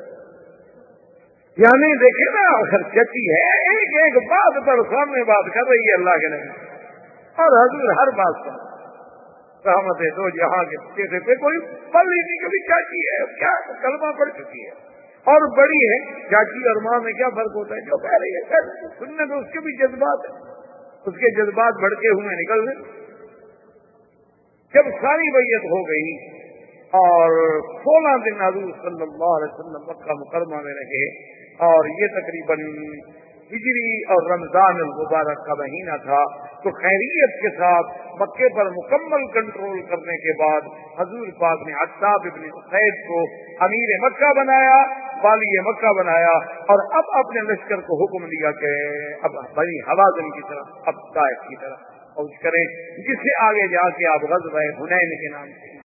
یعنی دیکھیں نا آخر چچی ہے، ایک ایک بات پر سامنے بات کر رہی ہے اللہ کے نبی، اور حضور ہر بات پر رحمت دو جہاں کے چہرے پہ کوئی پل ہی نہیں، کبھی چاچی ہے کیا کلمہ پڑھ چکی ہے اور بڑی ہے، چاچی اور ماں میں کیا فرق ہوتا ہے؟ جو کہہ رہی ہے سننے تو اس کے بھی جذبات ہیں، اس کے جذبات بھڑکے ہوئے نکل گئے۔ جب ساری بیعت ہو گئی اور سولہ دن حضور صلی اللہ علیہ وسلم مکہ مکرمہ میں رہے، اور یہ تقریباً ہجری اور رمضان المبارک کا مہینہ تھا، تو خیریت کے ساتھ مکے پر مکمل کنٹرول کرنے کے بعد حضور پاک نے عتاب ابن اسید کو امیر مکہ بنایا، والی مکہ بنایا، اور اب اپنے لشکر کو حکم دیا کہ اب بنی حوازن کی طرف، اب طائف کی طرف پہنچ کریں، جس سے آگے جا کے آپ غزوہ حنین کے نام سے